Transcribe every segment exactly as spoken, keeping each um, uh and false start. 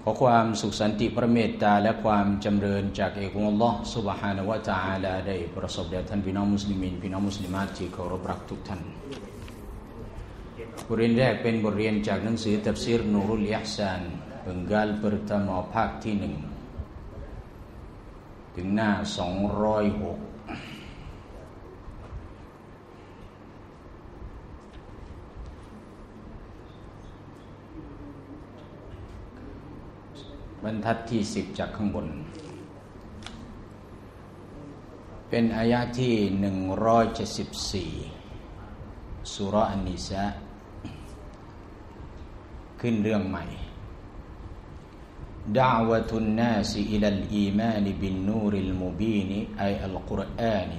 ขอความสุขสันติพระเมตตาและความจำเริญจากเอกองค์อัลลอฮ์ซุบฮานะฮูวะตะอาลาได้ประสบแด่ท่านพี่น้องมุสลิมีนพี่น้องมุสลิมาตที่เคารพรักทุกท่านบทเรียนแรกเป็นบทเรียนจากหนังสือตัฟซีรนูรุลอิห์ซานpenggal pertama ภาคที่หนึ่งถึงหน้าสองร้อยหกบรรทัดที่สิบจากข้างบนเป็นอายะห์ที่หนึ่งร้อยเจ็ดสิบสี่ซูเราะห์อันนิสาขึ้นเรื่องใหม่ดะอ์วะตุนนาสอิลัลอีมานบินนูริลมุบีนไออัลกุรอาน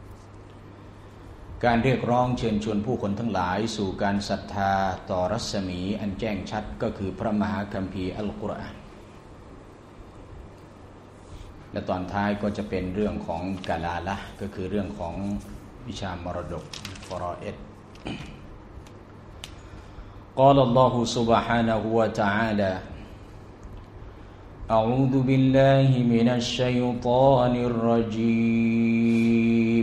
การเรียกร้องเชิญชวนผู้คนทั้งหลายสู่การศรัทธาต่อรัศมีอันแจ้งชัดก็คือพระมหาคัมภีร์อัลกุรอานและตอนท้ายก็จะเป็นเรื่องของกาลาละก็คือเรื่องของวิชามรดกฟารออิดกล่าวอัลลอฮุซุบฮานะฮูวะตะอาลาأعوذ بالله من الشيطان الرجيم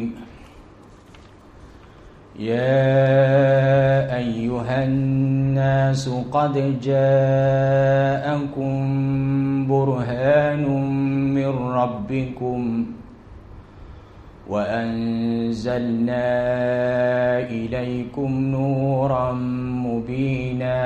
يا أيها الناس قد جاءكم برهان من ربكم وأنزلنا إليكم نورا مبينا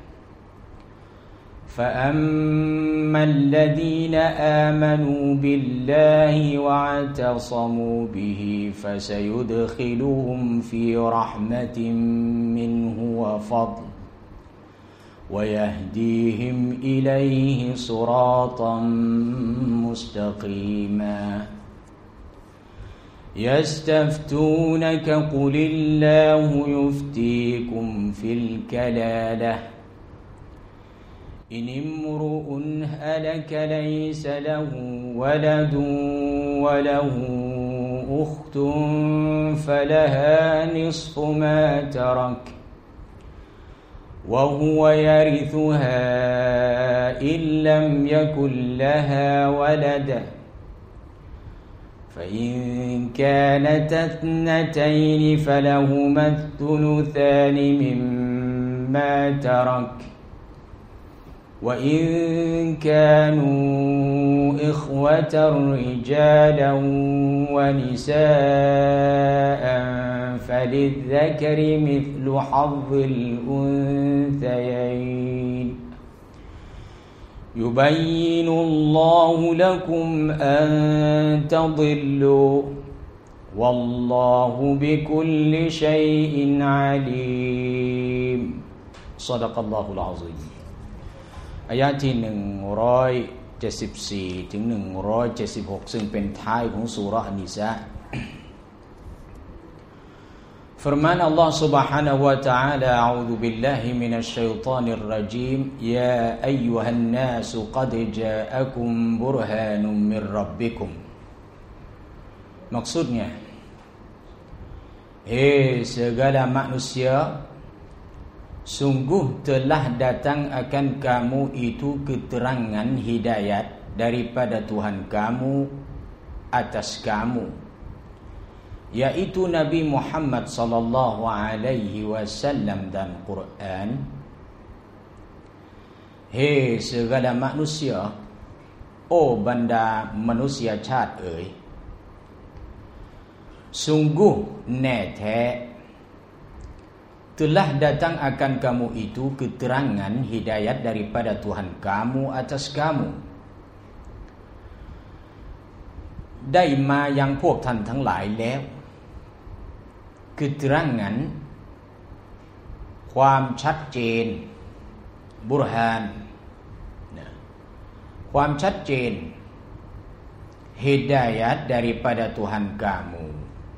فأما الذين آمنوا بالله واعتصموا به فسيدخلهم في رحمة منه وفضل ويهديهم إليه صراطا مستقيما يستفتونك قل الله يفتيكم في الكلالة إن امرؤ هلك ليس له ولد وله أخت فلها نصف ما ترك وهو يرثها إن لم يكن لها ولد فإن كانت اثنتين فلهما الثلثان مما ترك وإن كانوا إخوة رجالا ونساء فللذكر مثل حظ الأنثيين يبين الله لكم أن تضلوا والله بكل شيء عليم صدق الله العظيمอายะห์ที่หนึ่งร้อยเจ็ดสิบสี่ถึงหนึ่งร้อยเจ็ดสิบหกซึ่งเป็นท้ายของซูเราะห์อันนิสาفرمان الله سبحانه وتعالى أعوذ بالله من الشيطان الرجيم يا أيها الناس قد جاءكم برهان من ربكم maksudnya hei segala manusia sungguh telah datang akan kamu itu keterangan hidayat daripada Tuhan kamu atas kamu, yaitu Nabi Muhammad sallallahu alaihi wasallam dan Quran. Hei segala manusia, oh banda manusia ชาติเอ๋ย sungguh แน่แท้telah datang akan kamu itu keterangan hidayat daripada Tuhan kamu atas kamu ได้มายังพวกท่านทั้งหลายแล้ว keterangan ความชัดเจนบุรฮานความชัดเจน hidayat daripada Tuhan kamu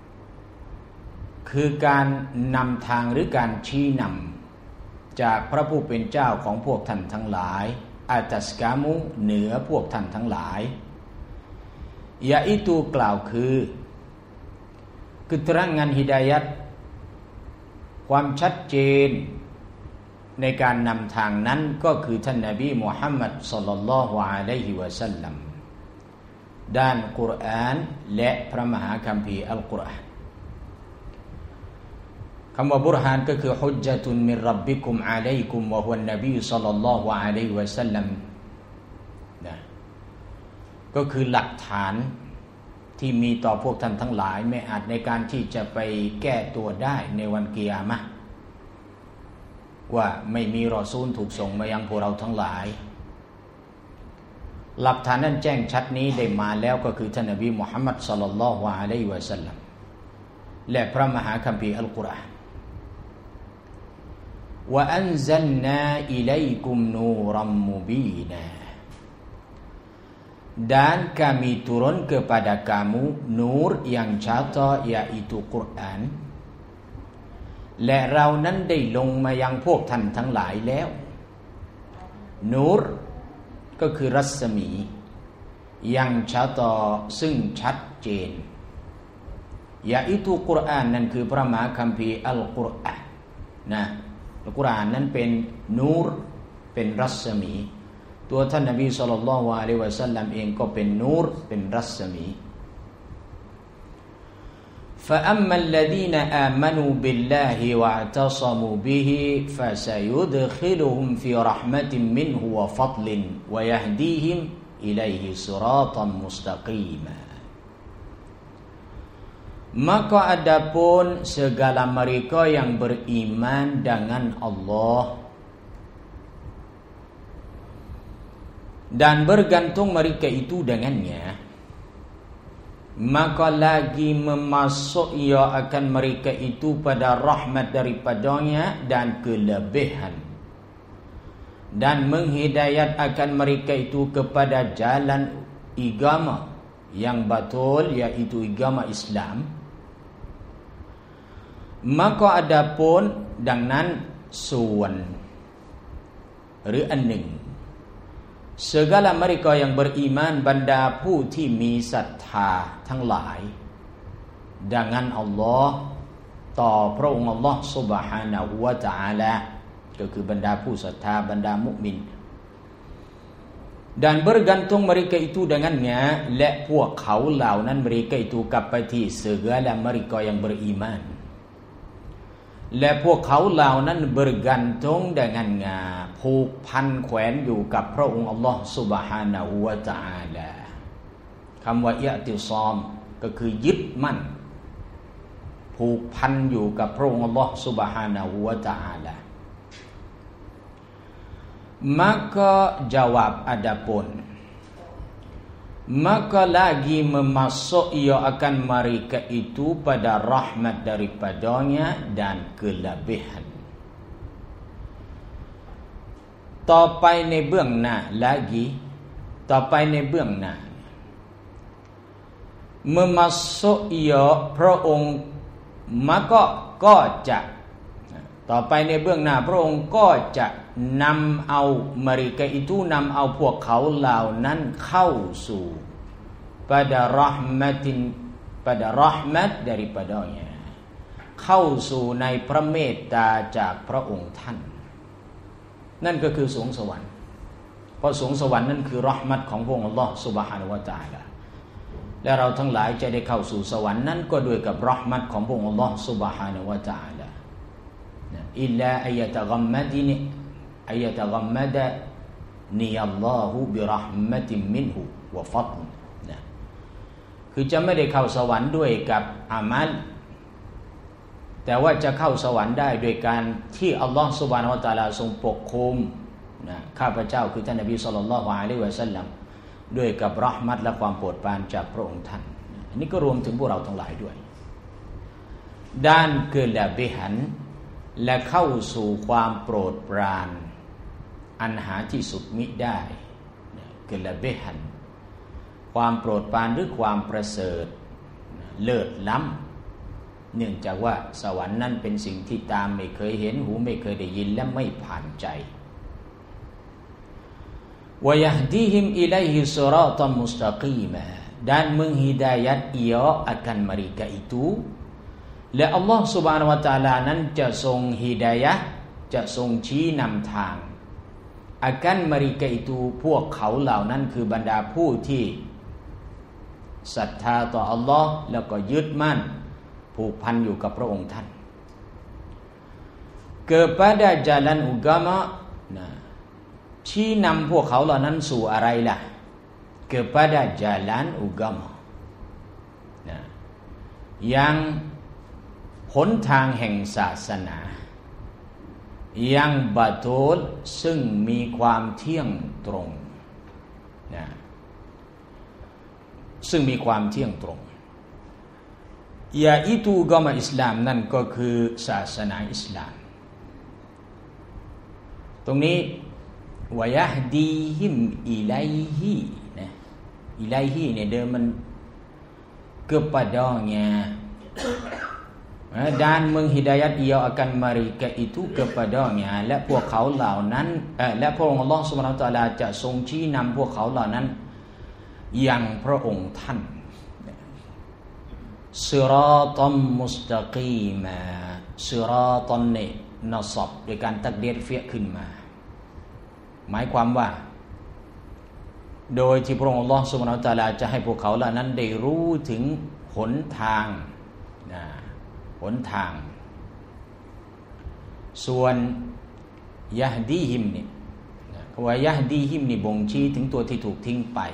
คือการนำทางหรือการชี้นำจากพระผู้เป็นเจ้าของพวกท่านทั้งหลายอาตัสกามุเหนือพวกท่านทั้งหลายยาอิตูกล่าวคือ keterangan hidayat ความชัดเจนในการนำทางนั้นก็คือท่านนบีมุฮัมมัดศ็อลลัลลอฮุอะลัยฮิวะซัลลัมด้านกุรอานและพระมหาคัมภีร์อัลกุรอานคำว่าบุรฮานก็คือฮุจญะตุนมินร็อบบิกุมอะลัยกุมวะฮุวนนบีศ็อลลัลลอฮุอะลัยฮิวะซัลลัมนะก็คือหลักฐานที่มีต่อพวกท่านทั้งหลายไม่อาจในการที่จะไปแก้ตัวได้ในวันกิยามะห์ว่าไม่มีรอซูลถูกส่งมายังพวกเราทั้งหลายหลักฐานนั้นแจ้งชัดนี้ได้มาแล้วก็คือท่านนบีมุฮัมมัดศ็อลลัลลอฮุอะลัยฮิวะซัลลัมและพระมหาคัมภีร์อัลกุรอานวะอันซัลนาอิลัยกุมนูรัมมุบีนาdan kami turun kepada kamu nur yang nyata yaitu Quran และเรานั้นได้ลงมายังพวกท่านทั้งหลายแล้วนูรก็คือรัศมียังชัดซึ่งชัดเจนยาอิตุกุรอานนั่นคือพระมหาคัมภีร์อัลกุรอานนะอัลกุรอานนั้นเป็นนูรเป็นรัศมีตัวท่านนบีศ็อลลัลลอฮุอะลัยฮิวะซัลลัมเองก็เป็นนูรเป็นรัศมี فأما الذين آمنوا بالله واعتصموا به فسيدخلهم في رحمة منه وفضل ويهديهم إليه صراطا مستقيما maka adapun segala mereka yang beriman dengan Allah dan bergantung mereka itu dengannya maka lagi memasuk ia akan mereka itu pada rahmat daripadanya dan kelebihan dan menghidayat akan mereka itu kepada jalan agama yang betul yaitu agama Islam maka adapun ดังนั้นส่วนหรืออันหนึ่งsegala mereka yang beriman บรรดาผู้ที่มีศรัทธาทั้งหลาย dengan Allah ต่อพระองค์อัลลอฮ์ Subhanahu wa Ta'ala ก็คือบรรดาผู้ศรัทธาบรรดามุมิน dan bergantung mereka itu dengannya และพวกเขาเหล่านั้น mereka itu กลับไปที่ segala mereka yang beriman และพวกเขาเหล่านั้น bergantung dengannya ผูกพันแขวนอยู่กับพระองค์อัลลอฮ์ Subhanahu wa Ta'ala คำว่าอิอ์ติซอมก็คือยึดมั่นผูกพันอยู่กับพระองค์อัลลอฮ์ Subhanahu wa Ta'ala maka jawab adapun maka lagi memasuk ia akan mereka itu pada rahmat daripadanya dan kelebihan ต่อไปในเบื้องหน้า lagi ต่อไปในเบื้องหน้า memasuk ia พระองค์ maka ก็จะต่อไปในเบื้องหน้าพระองค์ก็จะนำเอา mereka itu นำเอาพวกเขาเหล่านั้นเข้าสู่ pada rahmatin pada rahmat daripadanya เข้าสู่ในพระเมตตาจากพระองค์ท่านนั่นก็คือสวงสวรรค์เพราะสวงสวรรค์นั้นคือเราะห์มัตของพระองค์อัลเลาะห์ซุบฮานะฮูวะตะอาลาและเราทั้งหลายจะได้เข้าสู่สวรรค์นั้นก็ด้วยกับเราะห์มัตของพระองค์อัลเลาะห์ซุบฮานะฮูวะตะอาลาอิลลาอัยตะกัมมัดินอัยตะกัมมัดนีอัลลอฮุบิเราะห์มัติมินฮุวะฟัฎลนะคือจะไม่ได้เข้าสวรรค์ด้วยกับอามัลแต่ว่าจะเข้าสวรรค์ได้โดยการที่อัลลอฮฺซุบฮานะฮูวะตะอาลาทรงปกคุมนะข้าพเจ้าคือท่านนบีศ็อลลัลลอฮุอะลัยฮิวะซัลลัมด้วยกับเราะห์มัตและความโปรดปรานจากพระองค์ท่านอันนี้ก็รวมถึงพวกเราทั้งหลายด้วยด้านเกลาบิหันและเข้าสู่ความโปรดปรานอันหาที่สุดมิได้เกลาบิหันความโปรดปรานหรือความประเสริฐเลิศล้ำเนื่องจากว่าสวรรค์นั้นเป็นสิ่งที่ตาไม่เคยเห็นหูไม่เคยได้ยินและไม่ผ่านใจวะยะฮดีฮิมอิลัยฮิศรอฏอมุสตะกีมา dan menghidayat ia akan mereka itu และอัลลอฮฺ Subhanahu wa taala นั้นจะทรงฮิดายะห์จะทรงชี้นำทางอากันมริกะอิตูพวกเขาเหล่านั้นคือบรรดาผู้ที่ศรัทธาต่ออัลลอฮ์แล้วก็ยึดมั่นผูกพันอยู่กับพระองค์ท่าน kepada jalan agama นะชี้นำพวกเขาเหล่านั้นสู่อะไรล่ะ kepada jalan agama นะยังหนทางแห่งศาสนายังบาตูลซึ่งมีความเที่ยงตรงนะซึ่งมีความเที่ยงตรงยาอิตูกามะอิสลามนั่นก็คือศาสนาอิสลามตรงนี้วะยะฮดีฮิมอิลัยฮินะอิลัยฮิเนี่ยเดิมมัน kepadanya dan menghidayat ia akan mereka itu kepadanya และพวกเขาเหล่านั้นเอ่อและพระองค์อัลเลาะห์ซุบฮานะฮูวะตะอาลาจะทรงชี้นำพวกเขาเหล่านั้นยังพระองค์ท่านซิรอตัมมุสตะกีมาซิรอตันนี่นัศบโดยการตักดีรเฟียขึ้นมาหมายความว่าโดยที่พระองค์อัลเลาะห์ซุบฮานะฮูวะตะอาลาจะให้พวกเขาเหล่านั้นได้รู้ถึงหนทางนะหนทางส่วนยะฮดีฮิมนี่คำว่ายะฮดีฮิมนี่บ่งชี้ถึงตัวที่ถูกทิ้งไป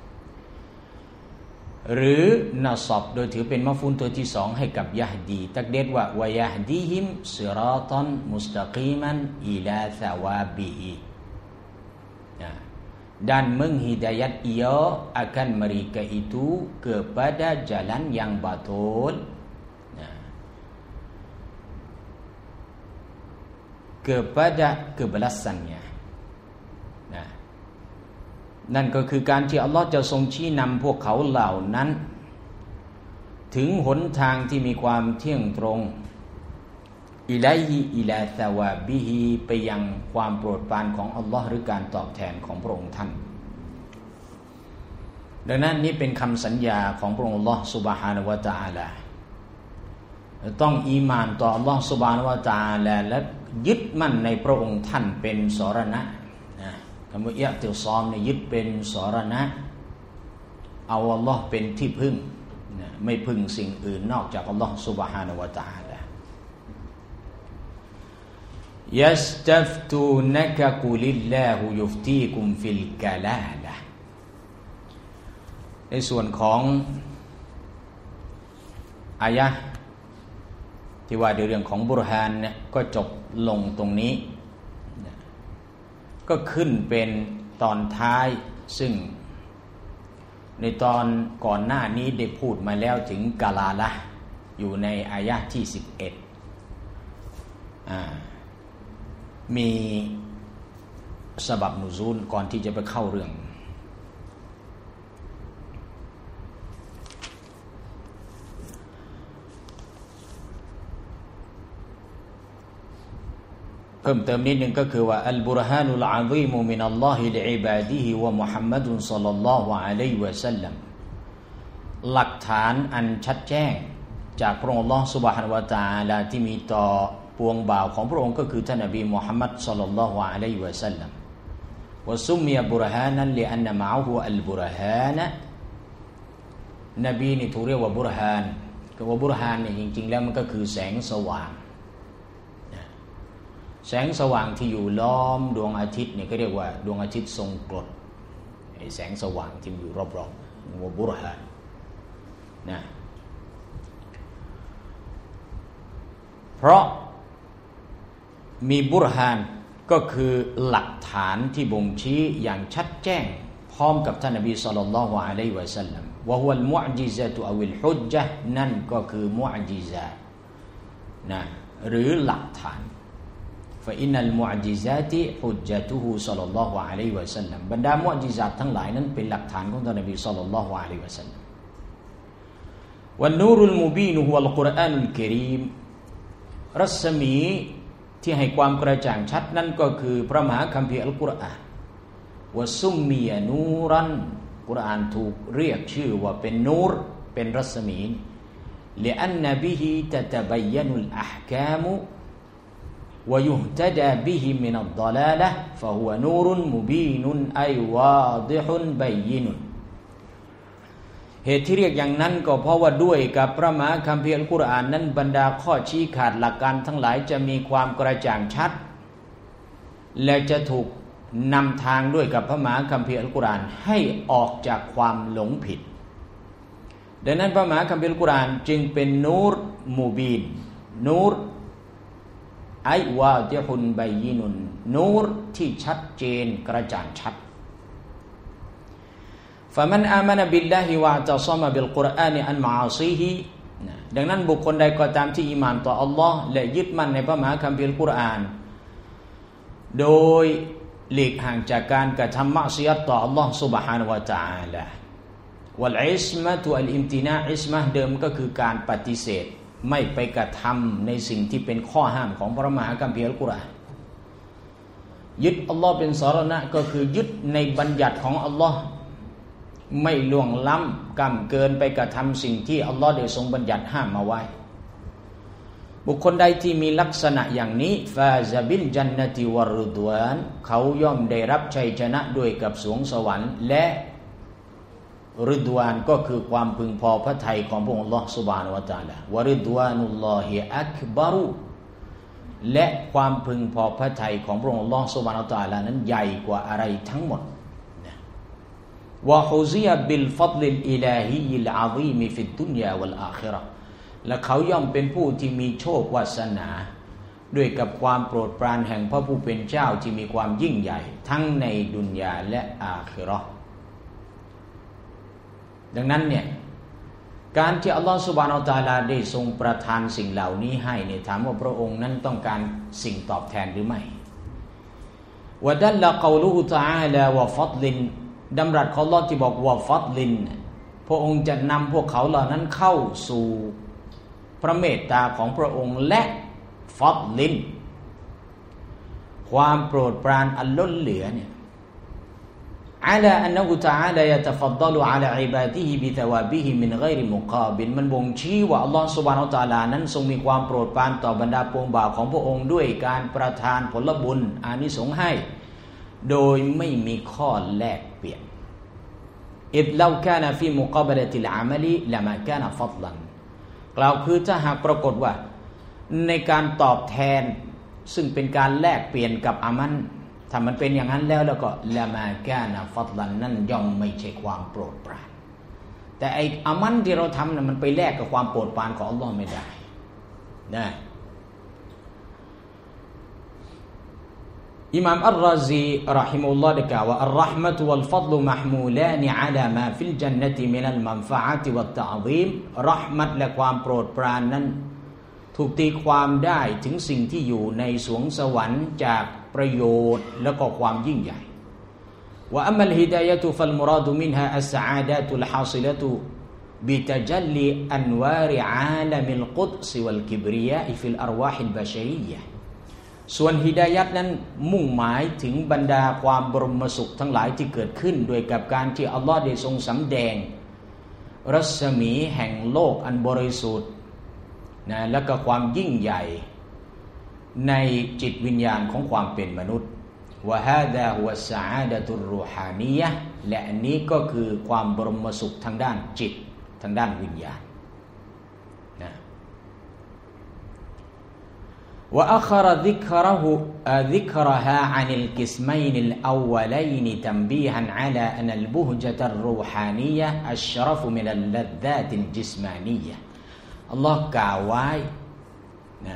หรือนัศบโดยถือเป็นมะฟูลตัวที่สองให้กับยะฮดีตักดีรว่าวะยะฮดีฮิมซิรอตันมุสตะกีมันอิลาซาวาบิฮิdan menghidayat ia akan mereka itu kepada jalan yang betul kepada kebelasannya นะนั่นก็คือการที่อัลลอฮ์จะทรงชี้นำพวกเขาเหล่านั้นถึงหนทางที่มีความเที่ยงตรงอิลัยฮิอิลาซาวาบิฮิไปยังความโปรดปรานของอัลลอฮ์หรือการตอบแทนของพระองค์ท่านดังนั้นนี่เป็นคำสัญญาของพระองค์อัลลอฮ์ซุบฮานะฮูวะตะอาลาต้องอีหม่านต่ออัลลอฮ์ซุบฮานะฮูวะตะอาลาและยึดมั่นในพระองค์ท่านเป็นสรณะนะคำว่าอิอติซอมเนี่ยยึดเป็นสรณะเอาอัลลอฮ์เป็นที่พึ่งนะไม่พึ่งสิ่งอื่นนอกจากอัลลอฮ์ซุบฮานะฮูวะตะอาลาيستفتونك قل الله يفتيكم في الكلالة ในส่วนของอายะห์ที่ว่าในเรื่องของบุรฮานเนี่ยก็จบลงตรงนี้ก็ขึ้นเป็นตอนท้ายซึ่งในตอนก่อนหน้านี้ได้พูดมาแล้วถึงกาลาละอยู่ในอายะห์ที่สิบเอ็ดอ่ามีสบับนุซูลก่อนที่จะไปเข้าเรื่องเพิ่มเติมนิดนึงก็คือว่าอัลบุรฮานุลอาซีมุมินัลลอฮิลิอิบาดิฮิวะมุฮัมมัดุนศ็อลลัลลอฮุอะลัยฮิวะซัลลัมหลักฐานอันชัดแจ้งจากพระองค์อัลเลาะห์ซุบฮานะฮูวะตะอาลาที่มีต่อปวงบ่าวของพระองค์ก็คือท่านนบีมุฮัมมัดศ็อลลัลลอฮุอะลัยฮิวะซัลลัมวะซุมมิยะบุรฮานันลิอันนะมะอะฮูอัลบุรฮานะนบีนี่ถูกเรียกว่าบุรฮานก็ว่าบุรฮานเนี่ยจริงๆแล้วมันก็คือแสงสว่างแสงสว่างที่อยู่ล้อมดวงอาทิตย์เนี่ยก็เรียกว่าดวงอาทิตย์ทรงกรดไอ้แสงสว่างที่อยู่รอบๆว่าบุรฮานนะเพราะมีบุรฮานก็คือหลักฐานที่บ่งชี้อย่างชัดแจ้งพร้อมกับท่านนบีศ็อลลัลลอฮุอะลัยฮิวะซัลลัมวะฮุวัลมุอ์ญิซะตุอวิลฮุจญะห์นั่นก็คือมุอ์ญิซะห์นะหรือหลักฐานฟะอินนัลมุอ์ญิซาติฮุจญะตุฮุศ็อลลัลลอฮุอะลัยฮิวะซัลลัมบรรดามุอ์ญิซาตทั้งหลายนั้นเป็นหลักฐานของท่านนบีศ็อลลัลลอฮุอะลัยฮิวะซัลลัมวันนูรุลมุบีนฮุวัลกุรอานุลกะรีมรัศมีที่ให้ความกระจ่างชัดนั่นก็คือพระมหาคัมภีร์อัลกุรอานวะซุมมียะนูรันกุรอานถูกเรียกชื่อว่าเป็นนูรเป็นรัศมีลิอันนะบิฮิตะตะบัยยะนุลอะห์กามุ ويهتدى به من الضلالة فهو نور مبين أي واضح بين เหตุที่เรียกอย่างนั้นก็เพราะว่าด้วยกับพระมหาคัมภีร์อัลกุรอานนั้นบรรดาข้อชี้ขาดหลักการทั้งหลายจะมีความกระจ่างชัดและจะถูกนำทางด้วยกับพระมหาคัมภีร์อัลกุรอานให้ออกจากความหลงผิดดังนั้นพระมหาคัมภีร์อัลกุรอานจึงเป็นนูรมูบีนนูรไอวาดิฮุนบัยยินุนนูรที่ชัดเจนกระจ่างชัดفمن آمن بالله واعتصم بالقرآن عن معاصيه ดังนั้นบุคคลใดก็ตามที่อีหม่านต่ออัลลอฮ์และยึดมั่นในพระมหาคัมภีร์อัลกุรอานโดยหลีกห่างจากการกระทำมะซิยัตต่ออัลลอฮ์ سبحانه และ تعالى วัลอิสมะตุอัลอิมตินาอิสมะเดิมก็คือการปฏิเสธไม่ไปกระทำในสิ่งที่เป็นข้อห้ามของพระมหาคัมภีร์อัลกุรอานยึดอัลลอฮ์เป็นสรณะก็คือยึดในบัญญัติของอัลลอฮ์ไม่ล่วงล้ำกำเกินไปกระทำสิ่งที่อัลลอฮ์ได้ทรงบัญญัติห้ามมาไว้บุคคลใดที่มีลักษณะอย่างนี้ฟาซาบิลจันนติวะรุดวานเขาย่อมได้รับชัยชนะด้วยกับสวงสวรรค์และริดวานก็คือความพึงพอพระทัยของพระองค์อัลลอฮ์ซุบฮานะฮูวะตะอาลาวะริดวานุลลอฮิอักบารุและความพึงพอพระทัยของพระองค์อัลลอฮ์ซุบฮานะฮูวะตะอาลานั้นใหญ่กว่าอะไรทั้งหมดวะฮุซิยะบิลฟัฎลิลอิลาฮียิลอะซีมฟิดดุนยาวัลอาคิเราะห์และเขาย่อมเป็นผู้ที่มีโชควาสนาด้วยกับความโปรดปรานแห่งพระผู้เป็นเจ้าที่มีความยิ่งใหญ่ทั้งในดุนยาและอาคิเราะห์ดังนั้นเนี่ยการที่อัลลอฮฺซุบฮานะฮูวะตะอาลาได้ทรงประทานสิ่งเหล่านี้ให้เนี่ยถามว่าพระองค์นั้นต้องการสิ่งตอบแทนหรือไม่วะดัลละกอลูฮุตะอาลาวะฟัฎลินดำรัสของอัลเลาะห์ที่บอกว่าฟัฎลินพระองค์จะนำพวกเขาเหล่านั้นเข้าสู่พระเมตตาของพระองค์และฟัฎลินความโปรดปรานอันล้นเหลือเนี่ยอะลาอันนะฮูตะอาลายะตะฟัฎฎลุอะลาอิบาดิฮิบิตะวาบิฮิมินฆอยริมุกาบิลมันบ่งชี้ว่าอัลเลาะห์ซุบฮานะฮูวะตะอาลานั้นทรงมีความโปรดปรานต่อบรรดาปวงบ่าวของพระองค์ด้วยการประทานผลบุญอานิสงส์ให้โดยไม่มีข้อแลกเปลี่ยนอิดลาวกานะฟีมุกาบะละติลอะมะลิละมากานะฟัฎลันกล่าวคือถ้าหากปรากฏว่าในการตอบแทนซึ่งเป็นการแลกเปลี่ยนกับอามันถ้ามันเป็นอย่างนั้นแล้วแล้วก็ละมากานะฟัฎลันนั่นย่อมไม่ใช่ความโปรดปรานแต่ไอ้อามันที่เราทำน่ะมันไปแลกกับความโปรดปรานของอัลเลาะห์ไม่ได้นะอิหม่ามอัลรอซีเราะฮิมะฮุลลอฮ์ได้กล่าวว่าอัลเราะห์มะตุวัลฟัฎลุมะห์มูลานอะลามาฟิลญันนะติมินัลมันฟะอะติวัตตะอซีมเราะห์มัตและความโปรดปรานนั้นถูกตีความได้ถึงสิ่งที่อยู่ในสวงสวรรค์จากประโยชน์และก็ความยิ่งใหญ่ว่าอัมมัลฮิดายะตุฟัลมุราดุมินฮาอัสซะอาดะตุลฮาซิละตุบิตะจัลลิอันวาริอาลามิลกุดซวัลกิบริยาฟิลอัรวาฮิลบะชะรียะห์ส่วนฮิดายัตนั้นมุ่งหมายถึงบรรดาความบรมสุขทั้งหลายที่เกิดขึ้นโดยกับการที่อัลลอฮ์ได้ทรงสำแดงรัศมีแห่งโลกอันบริสุทธิ์นะและก็ความยิ่งใหญ่ในจิตวิญญาณของความเป็นมนุษย์วะฮาดาฮุวัสซะอาดะตุรรูฮานียะห์และอันนี้ก็คือความบรมสุขทางด้านจิตทางด้านวิญญาณนะوأخر ذكره ذكرها عن القسمين الأولين تنبيها على أن البهجة الروحانية أشرف من اللذات الجسمانية الله กล่าวไว้นะ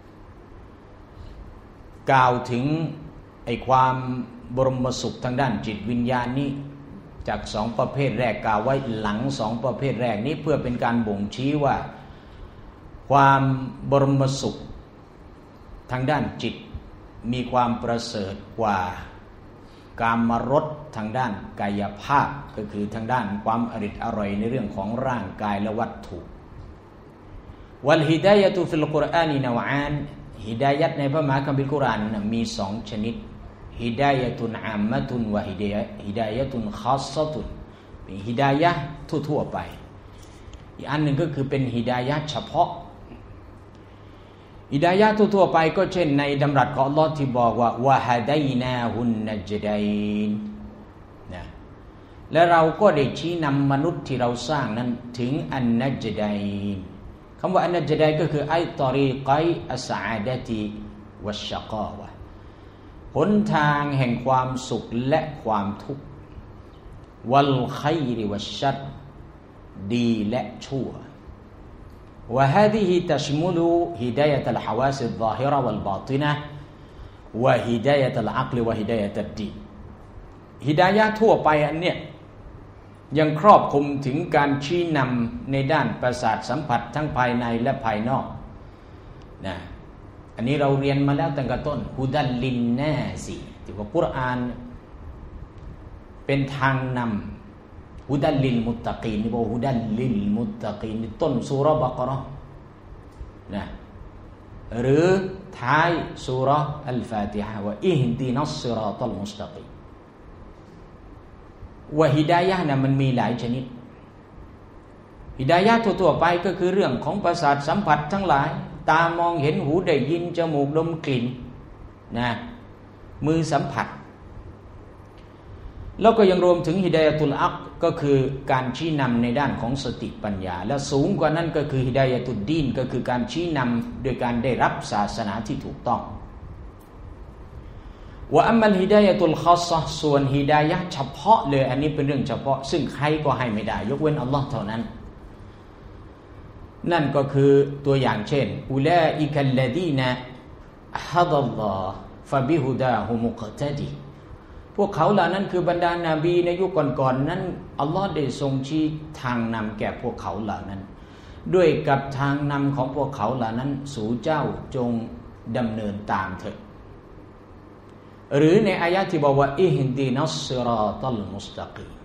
กล่าวถึงไอ้ความบรมสุขทางด้านจิตวิญญาณนี้จากสองประเภทแรกกล่าวไว้หลังสองประเภทแรกนี้เพื่อเป็นการบ่งชี้ว่าความบรมสุขทางด้านจิตมีความประเสริฐกว่ากามรสทางด้านกายภาพก็คือทางด้านความอริดอร่อยในเรื่องของร่างกายและวัตถุวัลฮิดายะตุฟิลกุรอานีนาวอานฮิดายะห์ในพระมหาคัมภีร์กุรอานมีสองชนิดฮิดายะตุนอามมะตุนวะฮิดายะฮิดายะตุนคอสซะตุนเป็นฮิดายะห์ทั่วๆไปอีกอันหนึ่งก็คือเป็นฮิดายะห์เฉพาะฮิดายะห์ทั่วๆไปก็เช่นในดำรัสของอัลเลาะห์ที่บอกว่าวะฮะดัยนาฮุนนัจดัยนนะและเราก็ได้ชี้นำมนุษย์ที่เราสร้างนั้นถึงอันนัจดัยนคำว่าอันนัจดัยก็คือไอตอรีกัยอัสซะอาดะติวัชชะกาวะหนทางแห่งความสุขและความทุกข์วัลคัยริวัชชัรดีและชั่วوهذه تشمل هداية الحواس الظاهرة والباطنة وهداية العقل وهداية الدين ฮิดายะห์ทั่วไปอันเนี้ยยังครอบคลุมถึงการชี้นำในด้านประสาทสัมผัสทั้งภายในและภายนอกนะอันนี้เราเรียนมาแล้วตั้งแต่ต้นฮุดัลลินนาซิที่ว่ากุรอานเป็นทางนำฮุดัลลิลมุตตะกีนนี่บอกฮุดัลลิลมุตตะกีนต้นซูเราะห์บักเราะห์นะหรือท้ายซูเราะห์อัลฟาติฮะห์ว่าอิฮดินัสศิรอตัลมุสตะกีมว่าฮิดายะห์น่ะมันมีหลายชนิดฮิดายะห์ทั่วๆไปก็คือเรื่องของประสาทสัมผัสทั้งหลายตามองเห็นหูได้ยินจมูกดมกลิ่นนะมือสัมผัสแล้วก็ยังรวมถึงฮิดายะตุลอักก็คือการชี้นำในด้านของสติปัญญาและสูงกว่านั้นก็คือฮิดายะตุดดีนก็คือการชี้นำโดยการได้รับศาสนาที่ถูกต้องว่าอัมมัลฮิดายะตุลคอสซะห์ส่วนฮิดายะห์เฉพาะเลยอันนี้เป็นเรื่องเฉพาะซึ่งใครก็ให้ไม่ได้ยกเว้นอัลลอฮ์เท่านั้นนั่นก็คือตัวอย่างเช่นอุลาอิกัลลดีนะฮะดัลลอฮ์ฟะบิฮุดาฮุมุกตะดีพวกเขาเหล่านั้นคือบรรดานาบีในยุคก่อนๆนั้นอัลลอฮ์ได้ทรงชี้ทางนำแก่พวกเขาเหล่านั้นด้วยกับทางนำของพวกเขาเหล่านั้นสู่เจ้าจงดำเนินตามเถิดหรือในอายะห์ที่บอกว่าอิฮดินัสศิรอตัลมุสตะกีม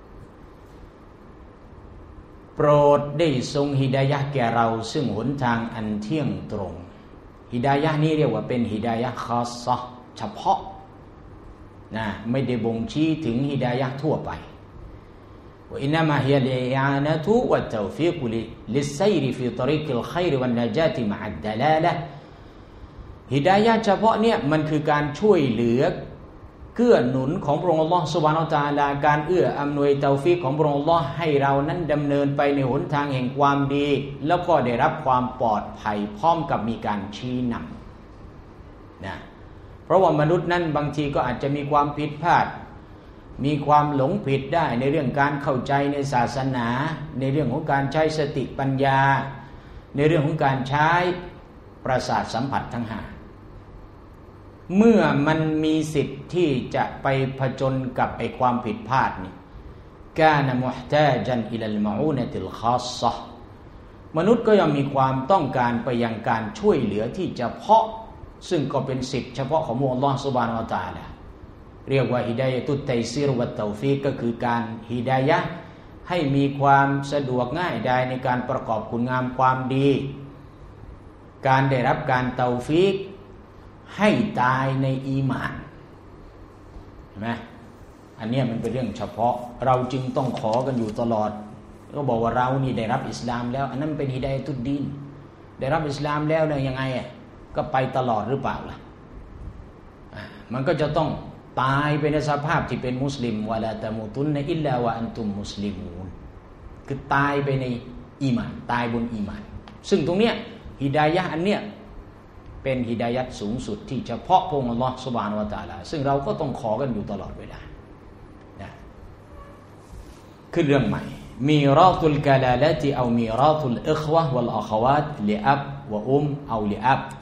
โปรดได้ทรงฮิดายะห์แก่เราซึ่งหนทางอันเที่ยงตรงฮิดายะห์นี้เรียกว่าเป็นฮิดายะห์คอสซะห์เฉพาะนะไม่ได้บ่งชี้ถึงฮิดายะห์ทั่วไปว่าอินนามาฮิยะลิอิอานะตุวัตตอฟีกลิสไซรฟีตรีกิลค็อยรวันนะญาติมะอัดดะลาละห์ฮิดายะห์เฉพาะเนี่ยมันคือการช่วยเหลือเกื้อหนุนของพระองค์อัลเลาะห์ซุบฮานะฮูวะตะอาลาการเอื้ออำนวยเตาฟีกของพระองค์อัลเลาะห์ให้เรานั้นดำเนินไปในหนทางแห่งความดีแล้วก็ได้รับความปลอดภัยพร้อมกับมีการชี้นำนะเพราะว่ามนุษย์นั้นบางทีก็อาจจะมีความผิดพลาดมีความหลงผิดได้ในเรื่องการเข้าใจในศาสนาในเรื่องของการใช้สติปัญญาในเรื่องของการใช้ประสาทสัมผัสทั้งห้าเมื่อมันมีสิทธิ์ที่จะไปผจญกับไอ้ความผิดพลาดนี่กานะมุฮตาจันอิลัลมะอูนะติลคอสซะห์มนุษย์ก็ย่อมมีความต้องการไปยังการช่วยเหลือที่เฉพาะซึ่งก็เป็นสิทธิ์เฉพาะของอัลเลาะห์ซุบฮานะฮูวะตะอาลาเรียกว่าฮิดายะตุตตัยซีรวัตเตาฟีกก็คือการฮิดายะห์ให้มีความสะดวกง่ายดายในการประกอบคุณงามความดีการได้รับการเตาฟีกให้ตายในอีหม่านเห็นไหมอันนี้มันเป็นเรื่องเฉพาะเราจึงต้องขอกันอยู่ตลอดก็บอกว่าเรานี่ได้รับอิสลามแล้วอันนั้นเป็นฮิดายะตุดดีนได้รับอิสลามแล้วเนี่ยยังไงอ่ะก็ไปตลอดหรือเปล่าล่ะมันก็จะต้องตายไปในสภาพที่เป็นมุสลิมวะลาตะมูตุนนะอิลลาวะอันตุมมุสลิมูนคือตายไปในอีหม่านตายบนอีหม่านซึ่งตรงเนี้ยฮิดายะห์อันเนี้ยเป็นฮิดายะห์สูงสุดที่เฉพาะพระองค์อัลเลาะห์ซุบฮานะฮูวะตะอาลาซึ่งเราก็ต้องขอกันอยู่ตลอดเวลานะคือเรื่องใหม่มีราตุลกะลาละติเอามีราตุลอิควะวัลอะควาตลิอับวะอุมเอาลิอับ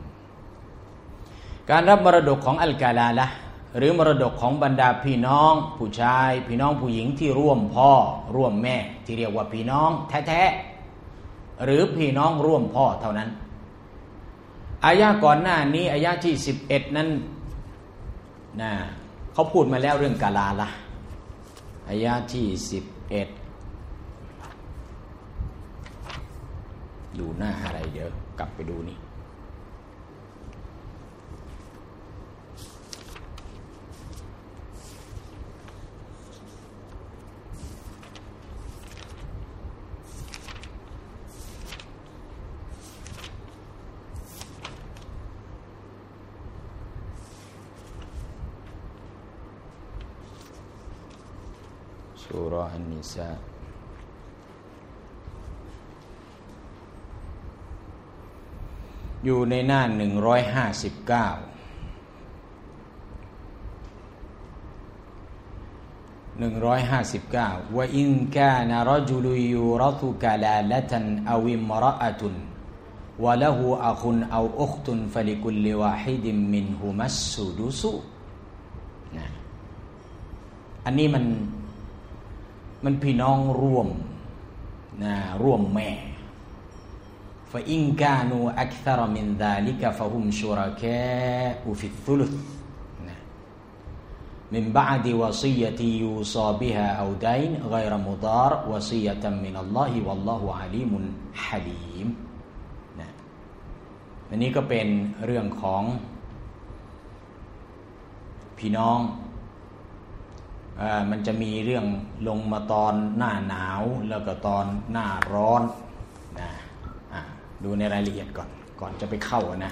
การรับมรดกของอัลกะลาละหรือมรดกของบรรดาพี่น้องผู้ชายพี่น้องผู้หญิงที่ร่วมพ่อร่วมแม่ที่เรียกว่าพี่น้องแท้ๆหรือพี่น้องร่วมพ่อเท่านั้นอายะก่อนหน้านี้อายะที่สิบเอ็ดนั้นนะเขาพูดมาแล้วเรื่องกะลาละอายะที่สิบเอ็ดดูหน้าอะไรเดี๋ยวกลับไปดูนี่ซูเราะห์อันนิสาอยู่ในหน้าหนึ่งร้อยห้าสิบเก้าหนึ่งร้อยห้าสิบเก้าว่าอินกานะรจุลยูรัตุกะลาละตันอวิมรอะตุนวะละหูอะคุนเอาอุคตุนฟะลิกุลลิวาฮิดิมมินฮุมัสซุดุสุนะอันนี้มันมันพี่น้องร่วมนะร่วมแม่ฟะอินกานูอักษรมินซาลิกะฟะฮุมชุรากาอุฟิศซุลุสمن بعد وصية يوصى بها أو دين غير مضار وصية من الله والله عليم حليم นะอันนี้ก็เป็นเรื่องของพี่น้องอ่ามันจะมีเรื่องลงมาตอนหน้าหนาวแล้วก็ตอนหน้าร้อนนะอ่าดูในรายละเอียดก่อนก่อนจะไปเข้านะ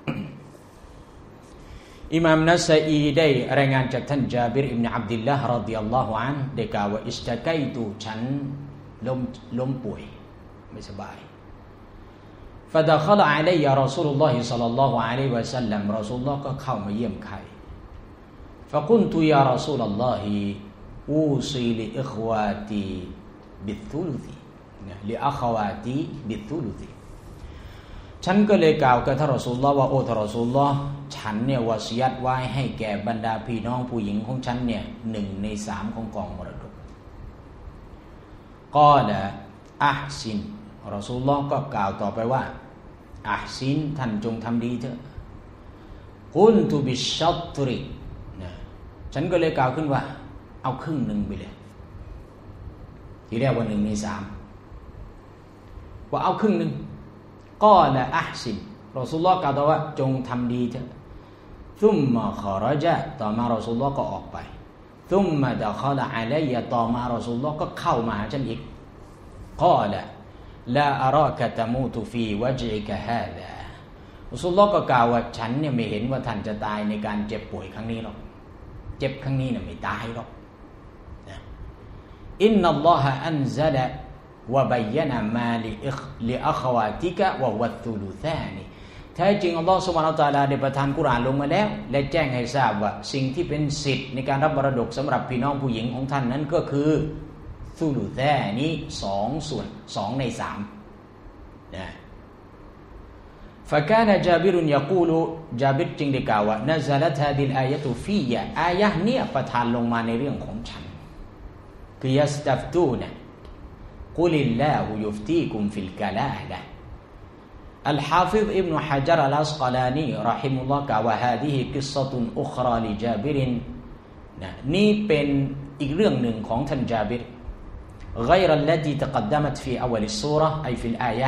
อิหม่ามนัสอีได้รายงานจากท่านญาบิรอิบนุอับดุลลาห์รอฎิยัลลอฮุอันฮุได้กล่าวว่าอิสตะกัยตุฉันล้มล้มป่วยไม่สบายฟะดะคอลอะลัยยะรอซูลุลลอฮิศ็อลลัลลอฮุอะลัยฮิวะซัลลัมรอซูลุลลอฮ์ก็เข้ามาเยี่ยมไข้ฟะกุนตุยารอซูลุลลอฮิอูซีลิอิควาตีบิธุลุซิลิอะควาตีบิธุลุซิฉันก็เลยกล่าวกับท่านรอซูลุลลอฮ์ว่าโอ้ท่านรอซูลุลลอฮ์ฉันเนี่ยวะซียัตไว้ให้แก่บรรดาพี่น้องผู้หญิงของฉันเนี่ยหนึ่งในสามของกองมรดกกอละอะห์ซินรอซูลุลลอฮ์ก็กล่าวต่อไปว่าอะห์ซินท่านจงทำดีเถอะกุนตุบิชชัตรินะฉันก็เลยกล่าวขึ้นว่าเอาครึ่งหนึ่งไปเลยที่เรียกว่าหนึ่งในสามว่าเอาครึ่งหนึ่งกอละอะห์ซินรอซูลุลลอฮ์กล่าวต่อว่าจงทำดีเถอะซุมมาขอรจาต่อมารอซูลุลลอฮ์ก็ออกไปซุมมาดะคอละอะลัยยะต่อมารอซูลุลลอฮ์ก็เข้ามาหาฉันอีกกอละลาอะรากะตะมูตุฟีวะจิกะฮาซารอซูลุลลอฮ์ก็กล่าวว่าฉันเนี่ยไม่เห็นว่าท่านจะตายในการเจ็บป่วยครั้งนี้หรอกเจ็บครั้งนี้น่ะไม่ตายหรอกนะอินนัลลอฮะอันซะละวะบัยยะนะมาลิอิคลิอะควาติกะวะวัตตุลุซานีแท้จริงอัลลอฮฺซุบฮานะฮูวะตะอาลาได้ประทานกุรอานลงมาแล้วและแจ้งให้ทราบว่าสิ่งที่เป็นสิทธิ์ในการรับมรดกสำหรับพี่น้องผู้หญิงของท่านนั้นก็คือซุลุซานีสองส่วนสองในสามนะฟะกานะญาบิรยะกูลุญาบิรจึงได้กล่าวว่านะซะละตฮาดิลอายะตุฟียะอายะห์นี้ประทานลงมาในเรื่องของฉันคือยัสตัฟตูนะกุลิลลาฮุยุฟตีกุมฟิลกะลาละอัลฮาฟิฎอิบนุฮะญะรอัลอัสกอลานีเราะฮิมุลลอฮ์กล่าวว่าฮาซิฮิกิศะตุนอุคราลิญาบิรนะนี่เป็นอีกเรื่องหนึ่งของท่านญาบิรغير التي تقدمت في أول السورة أي في الآية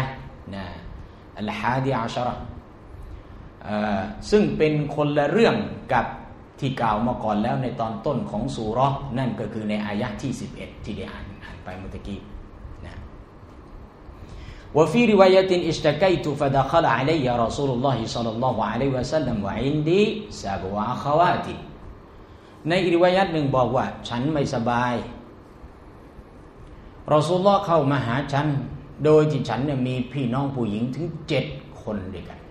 الحادي عشرة ซึ่งเป็นคนละเรื่องกับที่กล่าวมาก่อนแล้วในตอนต้นของซูเราะห์นั่นก็คือในอายะห์ที่สิบเอ็ดที่ได้อ่านอ่านไปเมื่อกี้นะوفي رواية اشتكيت فدخل علي رسول الله صلى الله عليه وسلم وعندي سبع أخوات ในอีกริวายัตหนึ่งบอกว่าฉันไม่สบายรอซูลุลลอฮ์เข้ามาหาฉันโดยที่ฉันเนี่ยมีพี่น้องผู้หญิงถึงเจ็ดคนด้วยกัน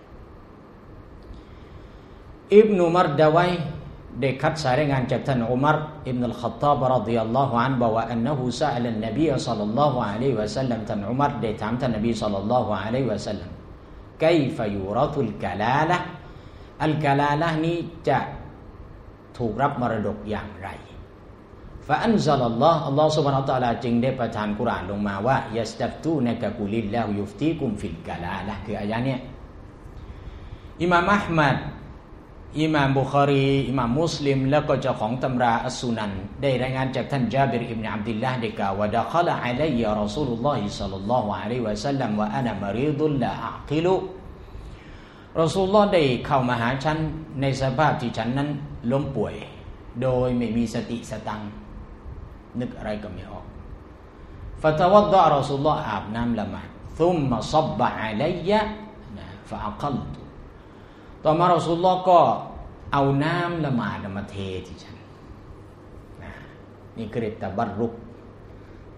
อิบนุมัรดะวัยได้คัดสายรายงานจากท่านอุมัรอิบนุลค็อฏฏอบรอฎิยัลลอฮุอันฮุบอกว่าอันนะฮูซะอะลันนบีศ็อลลัลลอฮุอะลัยฮิวะซัลลัมท่านอุมัรได้ถามท่านนบีศ็อลลัลลอฮุอะลัยฮิวะซัลลัมไกฟะยูเราะตุลกะลาละห์อัลกะลาละห์นี้จะถูกรับมรดกอย่างไรฟะอันซะลัลลอฮ์อัลลอฮ์ซุบฮานะฮูวะตะอาลาจึงได้ประทานกุรอานลงมาว่ายัสตัฟตูนะกะกุลิลลาฮุยุฟตีกุมฟิลกะลาละห์คืออายะห์เนี้ยอิหม่ามอะห์มัดอิหม่ามบุคอรีอิหม่ามมุสลิมแล้วก็เจ้าของตำราอัสซุนันได้รายงานจากท่านญาบิรอิบนุอับดุลลาห์ได้กล่าวว่าดะคอละอะลัยยะรอซูลุลลอฮิศ็อลลัลลอฮุอะลัยฮิวะซัลลัมวะอะนะมะรีดุลลาอะกิลุรอซูลุลลอฮ์ได้เข้ามาหาฉันในสภาพที่ฉันนั้นล้มป่วยโดยไม่มีสติสตังนึกอะไรก็ไม่ออกฟะตะวัฎฎอรอซูลุลลอฮ์อาบน้ำละหมาดซุมมะศ็อบบะอะลัยยะนะฟะอะกัลตุต่อมารอซูลุลลอฮ์ก็เอาน้ำละหมาดมาเทที่ฉันนะนี่คือตะบัรรุก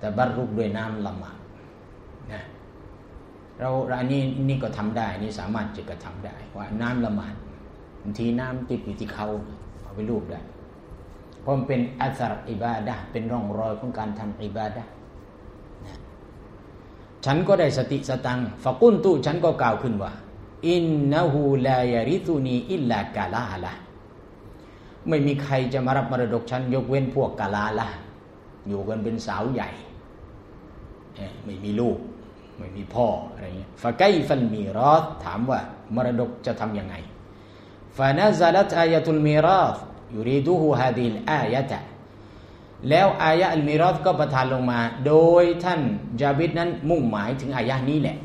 ตะบัรรุกด้วยน้ำละหมาดนะเราอันนี้นี่ก็ทำได้นี่สามารถจะกระทำได้ว่าน้ำละหมาดบางทีน้ำติดอยู่ที่เขาเอาไปลูบได้เพราะมันเป็นอัศรอิบาดะห์เป็นร่องรอยของการทำอิบาดะห์นะฉันก็ได้สติสตังฟะกุนตุฉันก็กล่าวขึ้นว่าอินนะฮูลายาริตุนีอิลลากาลาละไม่มีใครจะมารับมรดกฉันยกเว้นพวกกาลาละอยู่กันเป็นสาวใหญ่ไม่มีลูกไม่มีพ่ออะไรเงี้ยฟะไกฟัลมีรอธถามว่ามรดกจะทำยังไงฟะนะซะลัตอายะตุลมีรอธยูรีดูฮูฮาดิลอายะตะแล้วอายะอัลมีรอธก็ประทานลงมาโดยท่านญาบิรนั้นมุ่งหมายถึงอายะนี้แหละ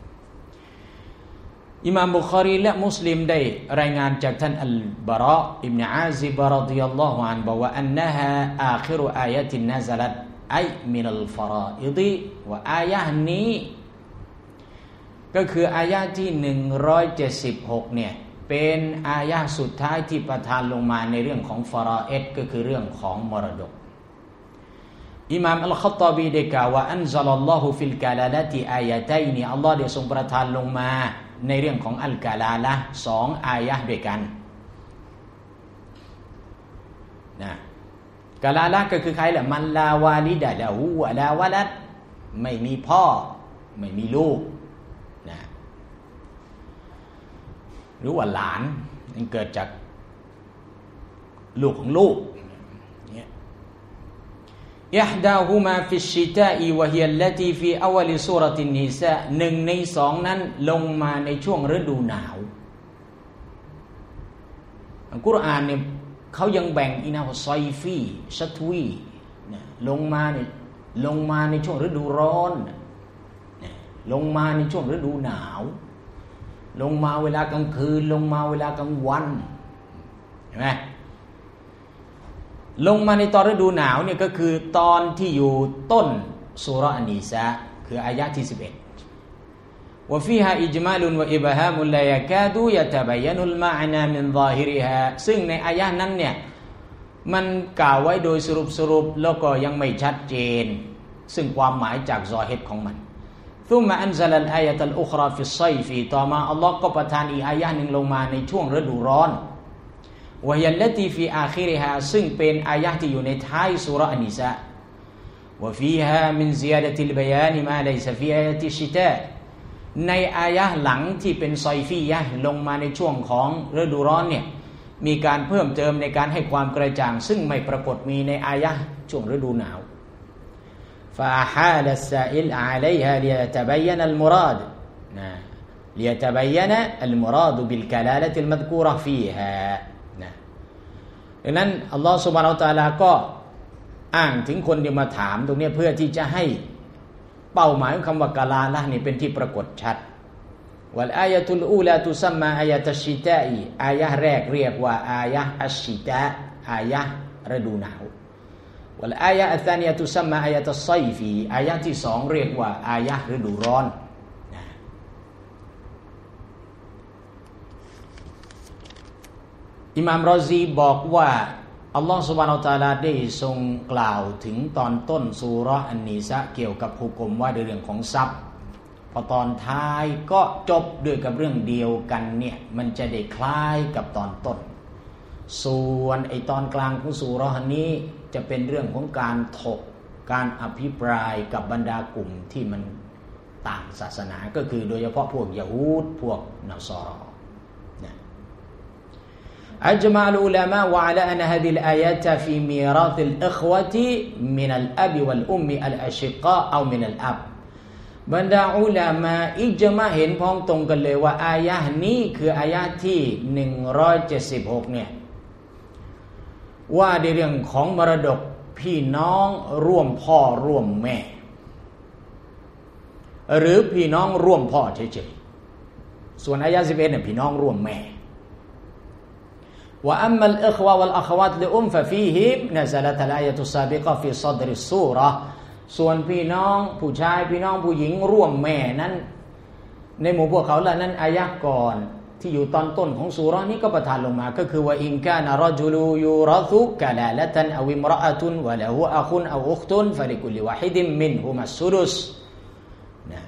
อิมามบุคอรีและมุสลิมได้รายงานจากท่านอัลบาระอิบนุอาซิบรอฎิยัลลอฮุอันฮุบอกว่าอันนะฮาอาคิรุอายะตินนะซะลัตไอมินัลฟารออิฎว่าอายะนี้ก็คืออายะที่หนึ่งร้อยเจ็ดสิบหกเนี่ยเป็นอายะสุดท้ายที่ประทานลงมาในเรื่องของฟารออิฎก็คือเรื่องของมรดกอิมามอัลค็อฏฏอบีได้กล่าวว่าอันซะลัลลอฮุฟิลกาลาละติอายะตัยนีอัลเลาะห์ได้ทรงประทานลงมาในเรื่องของอัลกาลาละห์สองอายะห์ด้วยกันนะกาลาละห์ก็คือใครล่ะมันลาวาลิดะละฮูวะลาวะลัดไม่มีพ่อไม่มีลูกนะหรือว่าหลานมันเกิดจากลูกของลูกเนี่ยอิห์ดาฮุมาฟิชชิตาอิวะฮิยัลลตีฟีอวัลซูเราะตินนิสาหนึ่งในสองนั้นลงมาในช่วงฤดูหนาวอัลกุรอานเนี่ยเขายังแบ่งอีนะว่าไซฟีชัตวีนะลงมาเนี่ยลงมาในช่วงฤดูร้อนนะลงมาในช่วงฤดูหนาวลงมาเวลากลางคืนลงมาเวลากลางวันเห็นไหมลงมาในตอนฤดูหนาวเนี่ยก็คือตอนที่อยู่ต้นซูเราะห์อันนิสาคืออายะห์ที่สิบเอ็ดว่าฟีฮาอิจมาลุนวะอิบฮามุลลายะกาดูยะตะบัยนุลมาอะนามินซอฮิริฮาซึ่งในอายะห์นั้นเนี่ยมันกล่าวไว้โดยสรุปสรุปแล้วก็ยังไม่ชัดเจนซึ่งความหมายจากซอฮิรของมันซุมมะอันซะลัลอายะตัลอุคราฟิศไซฟีต่อมาอัลเลาะห์ก็ประทานอีกอายะห์นึงลงมาในช่วงฤดูร้อนวะฮิยัลลตีฟีอาคิริฮาซึ่งเป็นอายะห์ที่อยู่ในท้ายซูเราะห์อันนิสาวะฟีฮามินซิยาดะติลบะยานิมาลัยซะฟีอายะติชชิตาในอายะห์หลังที่เป็นซอยฟียะห์ลงมาในช่วงของฤดูร้อนเนี่ยมีการเพิ่มเติมในการให้ความกระจ่างซึ่งไม่ปรากฏมีในอายะห์ช่วงฤดูหนาวฟาฮาลัสซาอิลอะลัยฮาลิยะตะบัยนะอัลมุราดนะลิยะตะบัยนะอัลมุราดบิลกะลาละติลมัซกูเราะฟีฮานะดังนั้นอัลลอฮฺซุบฮานะฮูวะตะอาลาก็อ้างถึงคนที่มาถามตรงนี้เพื่อที่จะให้เป้าหมายของคำว่ากาลาละห์นี่เป็นที่ปรากฏชัดวัลอายะตุลอูลาตุซัมมาอายะตัชชิตาอีอายะห์แรกเรียกว่าอายะห์อัชชิตาอายะห์ฤดูหนาววัลอายะอัซซานียะตุซัมมาอายะตัสไซฟีอายะห์ที่สองเรียกว่าอายะห์ฤดูร้อนอิหม่ามรอซีบอกว่าอัลลอฮฺซุบฮานะฮูวะตะอาลาได้ทรงกล่าวถึงตอนต้นซูเราะห์อันนิสาเกี่ยวกับหุกมว่าในเรื่องของทรัพย์พอตอนท้ายก็จบด้วยกับเรื่องเดียวกันเนี่ยมันจะได้คล้ายกับตอนต้นส่วนไอตอนกลางของซูเราะห์นี้จะเป็นเรื่องของการถกการอภิปรายกับบรรดากลุ่มที่มันต่างศาสนาก็คือโดยเฉพาะพวกยะฮูดพวกนัสรอأجمع العلماء على أن هذه الآيات في ميراث الإخوة من الأب والأم الأشقاء أو من الأب บรรดาอุลามะอิจมะเห็นพ้องตรงกันเลยว่าอายะห์นี้คืออายะห์ที่หนึ่งร้อยเจ็ดสิบหกเนี่ยว่าในเรื่องของมรดกพี่น้องร่วมพ่อร่วมแม่หรือพี่น้องร่วมพ่อเฉยๆส่วนอายะห์สิบเอ็ดเนี่ยพี่น้องร่วมแม่وأما الإخوة والأخوات لأم ففيهم نزلت الآية السابقة في صدر السورة ส่วนพี่น้องผู้ชายพี่น้องผู้หญิงร่วมแม่นั้นในหมู่พวกเขาเหล่านั้นอายะห์ก่อนที่อยู่ตอนต้นของซูเราะห์นี้ก็ประทานลงมาก็คือว่าอินกานะรอจุลูยูรอซุกะลาละตันอวิมรออะตุนวะละฮูอะคุนเอาอุคตุนฟะลิกุลิวาฮิดิมมินฮุมัสซุดุสนะ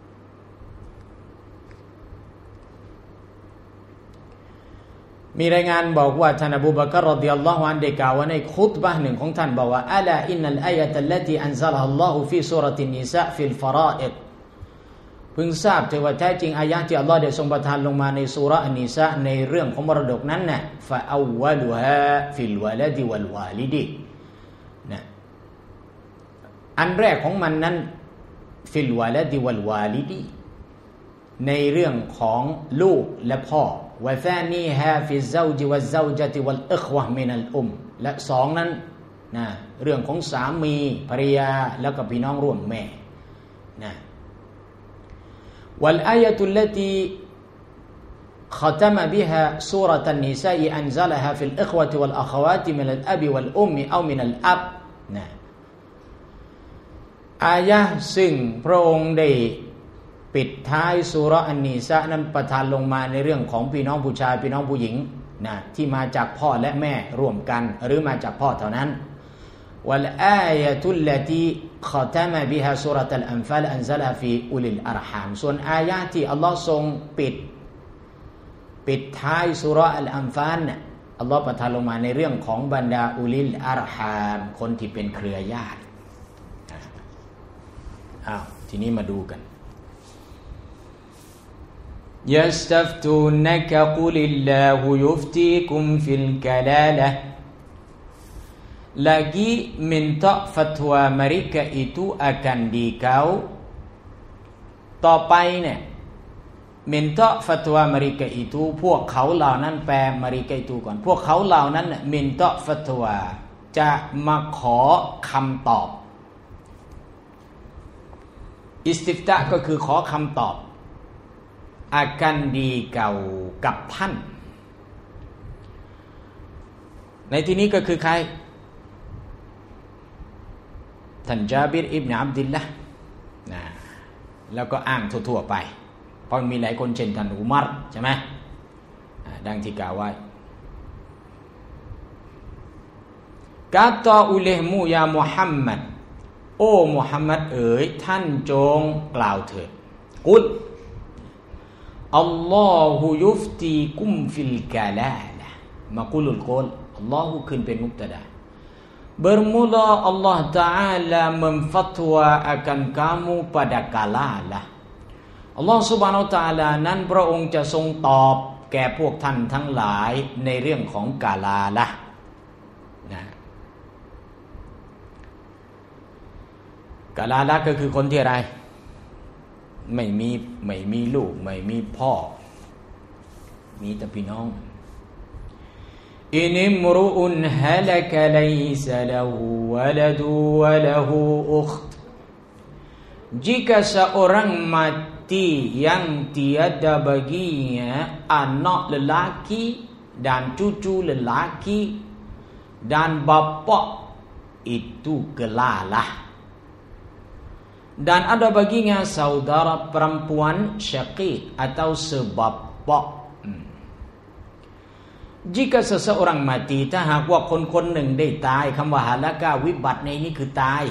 มีรายงานบอกว่าท่านอบูบักรรอฎิยัลลอฮุอันฮุได้กล่าวว่าในคุตบะห์หนึ่งของท่านบอกว่าอะลาอินนัลอายะตัลลตีอันซะละฮัลลอฮุฟีซูเราะตินนิสาฟิลฟะรออิดพึงทราบเถิดว่าแท้จริงอายะห์ที่อัลลอฮ์ได้ทรงประทานลงมาในซูเราะห์อันนิสาในเรื่องของมรดกนั้นน่ะฟะอัววะลุฮาฟิลวะลดิวัลวาลิดินะอันแรกของมันนั้นฟิลวะลดิวัลวาลิดิในเรื่องของลูกและพ่อวะซานีฮาฟิซซาวจิวัซซาวญะติวัลอิควะฮ์มินัลอุมและสองนั้นนะเรื่องของสามีภรรยาแล้วก็พี่น้องร่วมแม่นะوالآية التي ختم بها سورة النساء أنزلها في الإخوة والأخوات من الأب والأم أو من الأب นะอายะห์ซึ่งพระองค์ได้ปิดท้ายซูเราะห์อันนิสานั้นประทานลงมาในเรื่องของพี่น้องผู้ชายพี่น้องผู้หญิงนะที่มาจากพ่อและแม่ร่วมกันหรือมาจากพ่อเท่านั้นوالآية التي ختم بها سورة الأنفال أنزلها في أولي الأرحام ส่วนอายะห์ที่อัลลอฮ์ทรงปิดปิดท้ายซูเราะห์อัลอันฟาลเนี่ยอัลลอฮ์ประทานลงมาในเรื่องของบรรดาอุลิลอัรฮามคนที่เป็นเครือญาติอ้าวทีนี้มาดูกันيستفتونك قل الله يفتيكم في الكلالة lagi minta fatwa mereka itu akan dikau ต่อไปเนี่ย minta fatwa mereka itu พวกเขาเหล่านั้นแปล mereka itu ก่อนพวกเขาเหล่านั้น minta fatwa จะมาขอคำตอบอิสติฟตะก็คือขอคำตอบอากันดีเก่ากับท่านในที่นี้ก็คือใครท่านจาบิรอิบนุอับดุลละห์นะแล้วก็อ้างทั่วๆไปเพราะมีหลายคนเช่นท่านอุมัรใช่ไหมดังที่กล่าวไว้กาตาอุเลห์มูยามุฮัมมัดโอ้มุฮัมมัดเอ๋ยท่านจงกล่าวเถิดกุลอัลลอฮุยุฟตีกุมฟิลกาลาละมากุลุลกุลอัลลอฮุขึ้นเป็นมุบตะดาbermula Allah Ta'ala memfatwa akan kamu pada kalalah Allah Subhanahu Wa Ta'ala นั้นพระองค์จะทรงตอบแก่พวกท่านทั้งหลายในเรื่องของกาลาละนะกาลาละก็คือคนที่อะไรไม่มีไม่มีลูกไม่มีพ่อมีแต่พี่น้องอินิมรุอุนฮะละกะลัยซะละฮูวะลาดูวะละฮูอุคต์ jika seorang mati yang tiada baginya anak lelaki dan cucu lelaki dan bapa itu gelalah dan ada baginya saudara perempuan syaqiq atau sebapa jika seseorang mati ถ้าหากว่าคนคนหนึ่งได้ตายคำว่าหาละกะวิบัติในนี้คือตาย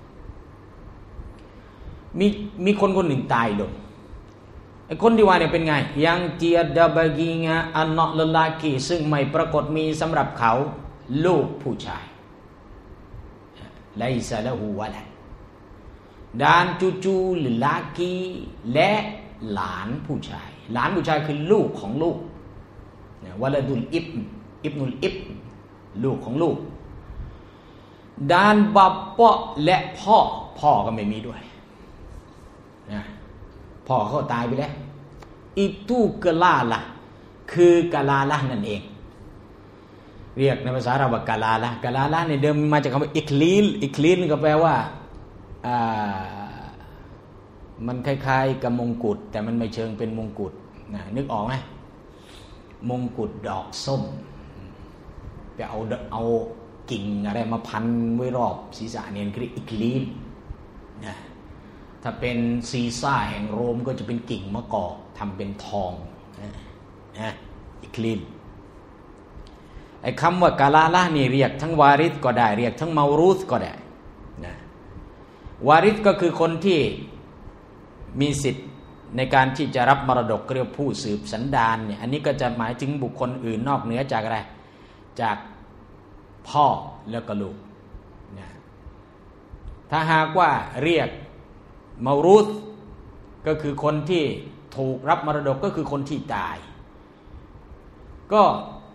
มีมีคนคนหนึ่งตายลงไอ้คนที่ว่าเนี่ยเป็นไงยังเตียดาบากีงาอันนอลลากีซึ่งไม่ปรากฏมีสำหรับเขาลูกผู้ชายไลซะละฮูวะลัดdan cucu lelaki และหลานผู้ชายหลานผู้ชายคือลูกของลูกวะลาดุลอิบอิบนุลอิบลูกของลูกดานบัปปะและพ่อพ่อก็ไม่มีด้วยนะพ่อเขาตายไปแล้วอิตูกะลาละคือกะลาละนั่นเองเรียกในภาษาอาหรับว่ากะลาละกะลาละเนี่ยเดิมมาจากคำว่าอิคลีลอิคลีลก็แปลว่าอ่ามันคล้ายๆกับมงกุฎแต่มันไม่เชิงเป็นมงกุฎนะนึกออกไหมมงกุฎดอกส้มไปเอาเอากิ่งอะไรมาพันไว้รอบศีรษะเนี่ยคืออิคลีลนะถ้าเป็นซีซ่าแห่งโรมก็จะเป็นกิ่งมะกอกทำเป็นทองนะนะอิคลีลไอ้คำว่ากาลาละนี่เรียกทั้งวาริสก็ได้เรียกทั้งเมารูสก็ได้นะวาริสก็คือคนที่มีสิทธิ์ในการที่จะรับมรดกเรียกผู้สืบสันดานเนี่ยอันนี้ก็จะหมายถึงบุคคลอื่นนอกเหนือจากอะไรจากพ่อแล้วก็ลูกนะถ้าหากว่าเรียกเมารูสก็คือคนที่ถูกรับมรดกก็คือคนที่ตายก็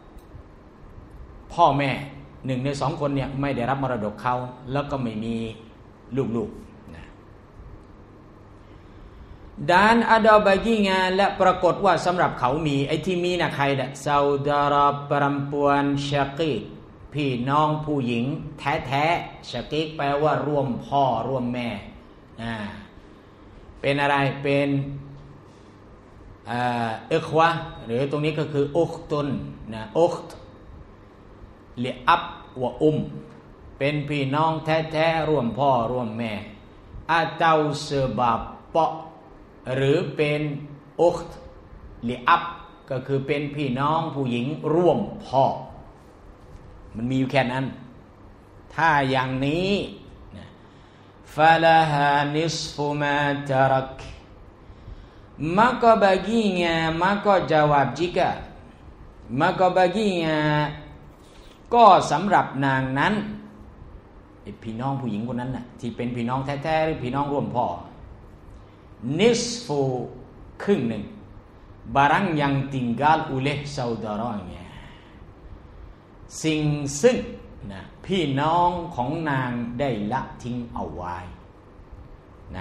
พ่อแม่หนึ่งในสองคนเนี่ยไม่ได้รับมรดกเขาแล้วก็ไม่มีลูกๆนะด้านอาดาบากีงานและปรากฏว่าสำหรับเขามีไอ้ที่มีนะใครนะซาอุดาราปรัมปวนชากีกพี่น้องผู้หญิงแท้ๆชากีกแปลว่าร่วมพ่อร่วมแม่อ่าเป็นอะไรเป็นเอ่ออิควะหรือตรงนี้ก็คืออุคตุนนะอุคตลิอับวะอุมเป็นพี่น้องแท้ๆร่วมพ่อร่วมแม่อาเตาเซบาปะหรือเป็นอุคตลิอับก็คือเป็นพี่น้องผู้หญิงร่วมพ่อมันมีอยู่แค่นั้นถ้าอย่างนี้falaha nisfu ma tarak maka baginya maka jawab jika maka baginya ก็สำหรับนางนั้นพี่น้องผู้หญิงคนนั้นน่ะที่เป็นพี่น้องแท้ๆหรือพี่น้องร่วมพ่อ nisfu ครึ่งหนึ่ง barang yang tinggal oleh saudaranya สิ่งซึ่งนะพี่น้องของนางได้ละทิ้งเอาไว้นะ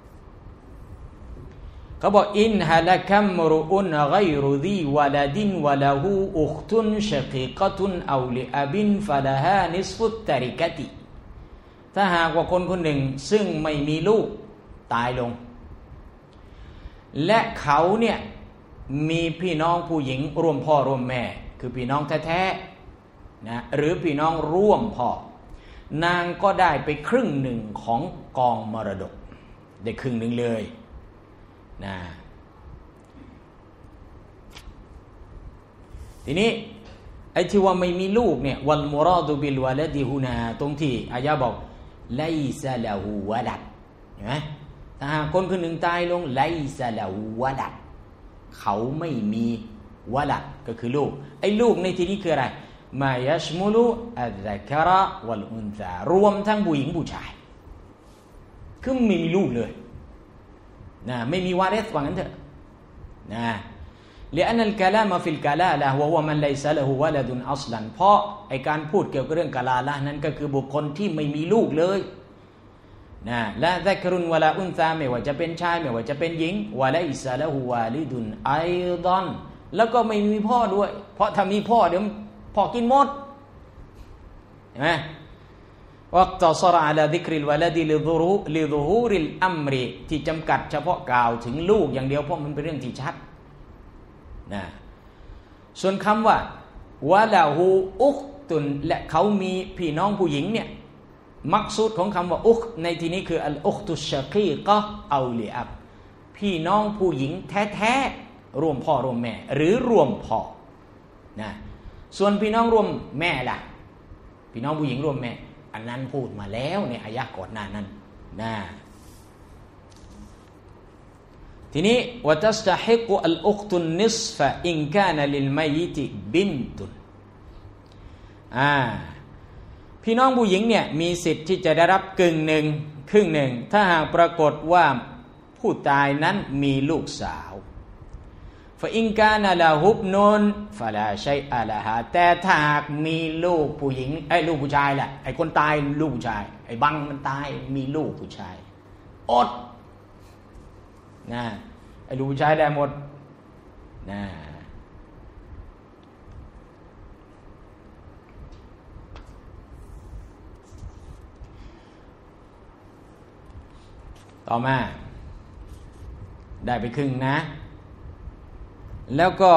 เขาบอกอินฮะละคัมรุอุนไกรุดีวะลาดินวะละฮูอุคตุนชะกีกะตุนเอาลิอบินฟะละฮานิสฟุตตะริกะติถ้าหากว่าคนคนหนึ่งซึ่งไม่มีลูกตายลงและเขาเนี่ยมีพี่น้องผู้หญิงร่วมพ่อร่วมแม่คือพี่น้องแท้ๆนะหรือพี่น้องร่วมพ่อนางก็ได้ไปครึ่งหนึ่งของกองมรดกได้ครึ่งหนึ่งเลยนะทีนี้ไอ้ที่ว่าไม่มีลูกเนี่ยวัลมุราดุบิลวะลดิฮุนาตรงที่อายะบอกไลซะละฮูวะลัดเห็นไหมถ้าหากคนคนหนึ่งตายลงไลซะละฮูวะลัดเขาไม่มีวะลัดก็คือลูกไอ้ลูกในที่นี้คืออะไรมายัชมุลุอัซซะกะระวัลอุนซารวมทั้งผู้หญิงผู้ชายคือไม่มีลูกเลยนะไม่มีวาริสว่างั้นเถอะนะ لأن الكلام في الكلالة وهو من ليس له ولد أصلا เพราะไอ้การพูดเกี่ยวกับเรื่องกะลาละนั้นก็คือบุคคลที่ไม่มีลูกเลยนะละซักรุนวะลาอุนซาไม่ว่าจะเป็นชายไม่ว่าจะเป็นหญิงวะไลซะละฮูวาลิดุนไอฎอนแล้วก็ไม่มีพ่อด้วยเพราะถ้ามีพ่อเดี๋ยวพ่อกินหมดเห็นไหมวักตอซรอะลาซิกริลวะลาดิลิซุรูลิซุฮูริลอัมริที่จำกัดเฉพาะกล่าวถึงลูกอย่างเดียวเพราะมันเป็นเรื่องที่ชัดนะส่วนคำว่าวะลาฮูอุคตุนและเขามีพี่น้องผู้หญิงเนี่ยมักซูดของคำว่าอุคในที่นี้คืออัลอุคตุชชะกีกะเอาลิอับพี่น้องผู้หญิงแท้ๆร่วมพ่อร่วมแม่หรือร่วมพ่อนะส่วนพี่น้องร่วมแม่ล่ะพี่น้องผู้หญิงร่วมแม่อันนั้นพูดมาแล้วในอายะก่อนหน้านั้นนะทีนี้วะตัสตะฮิกุอัลอุคตุนนิศฟะอินกานะลิลมัยติบินตุนอ่าพี่น้องผู้หญิงเนี่ยมีสิทธิ์ที่จะได้รับกึ่งหนึ่งครึ่งหนึ่งถ้าหากปรากฏว่าผู้ตายนั้นมีลูกสาวฟะอินกานะละฮุบนุนฟะลาชัยอะละฮาแต่ถ้าหากมีลูกผู้หญิงไอ้ลูกผู้ชายแหละไอ้คนตายลูกผู้ชายไอ้บังมันตายมีลูกผู้ชายอดนะไอ้ลูกผู้ชายได้หมดนะต่อมาได้ไปครึ่งนะแล้วก็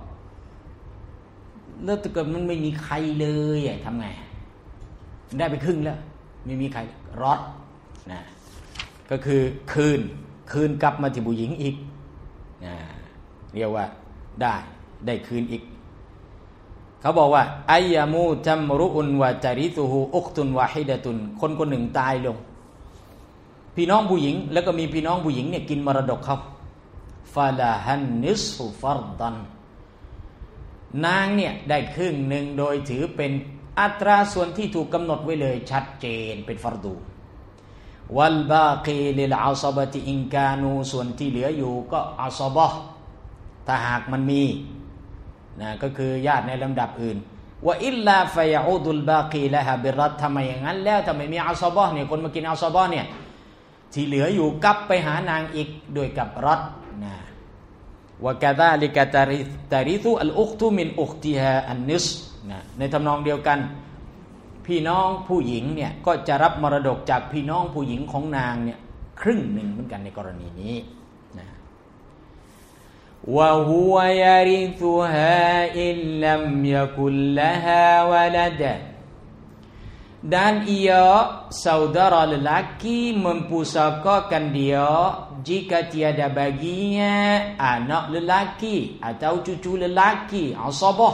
แล้วถ้าเกิดมันไม่มีใครเลยอ่ะทำไงได้ไปครึ่งแล้วไม่มีใครรอดนะก็คือคืนคืนกลับมาที่ผู้หญิงอีกนะเรียกว่าได้ได้คืนอีกเขาบอกว่าอัยยามูตัมรุอุนวะจาริตุฮูอุคตุนวาฮิดะตุนคนคนหนึ่งตายลงพี่น้องผู้หญิงแล้วก็มีพี่น้องผู้หญิงเนี่ยกินมรดกเขาฟาลาฮันนิสฟุฟัรดันนางเนี่ยได้ครึ่งหนึ่งโดยถือเป็นอัตราส่วนที่ถูกกำหนดไว้เลยชัดเจนเป็นฟัรดูวัลบากีลิลอาซบะติอินกานูส่วนที่เหลืออยู่ก็อาซบะห์ถ้าหากมันมีนะก็คือญาติในลำดับอื่นว่าอิลลาฟะยะอูดุลบากีละฮะบิรัตทำไมอย่างนั้นแล้วทำไมมีอาซบะห์เนี่ยคนมากินอาซบะห์เนี่ยที่เหลืออยู่กลับไปหานางอีกโดยกับรัตนะวะกะซาลิกะตาริตาริซุอัลอุคตุมินอุคติฮาอันนิสนะในทำนองเดียวกันพี่น้องผู้หญิงเนี่ยก็จะรับมรดกจากพี่น้องผู้หญิงของนางเนี่ยครึ่งหนึ่งเหมือนกันในกรณีนี้นะวะฮุวะยะริซุฮาอิลลัมยะกุลละฮาวะละดะdan ia saudara lelaki mempusakakan dia jika tiada baginya anak lelaki atau cucu lelaki asabah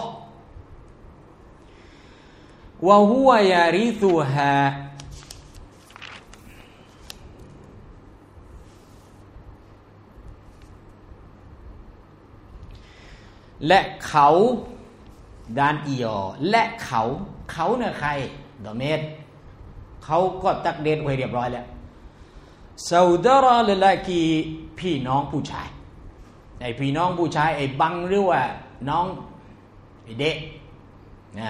wa huwa yarithuhaและเขาดานอียอและเขาเขาเนี่ยใครดอเมตเขาก็ตักเดทไว้เรียบร้อยแล้วซาอุดาราลลากีพี่น้องผู้ชายไอ้พี่น้องผู้ชายไอ้บังหรือว่าน้องไอ้เด็กนะ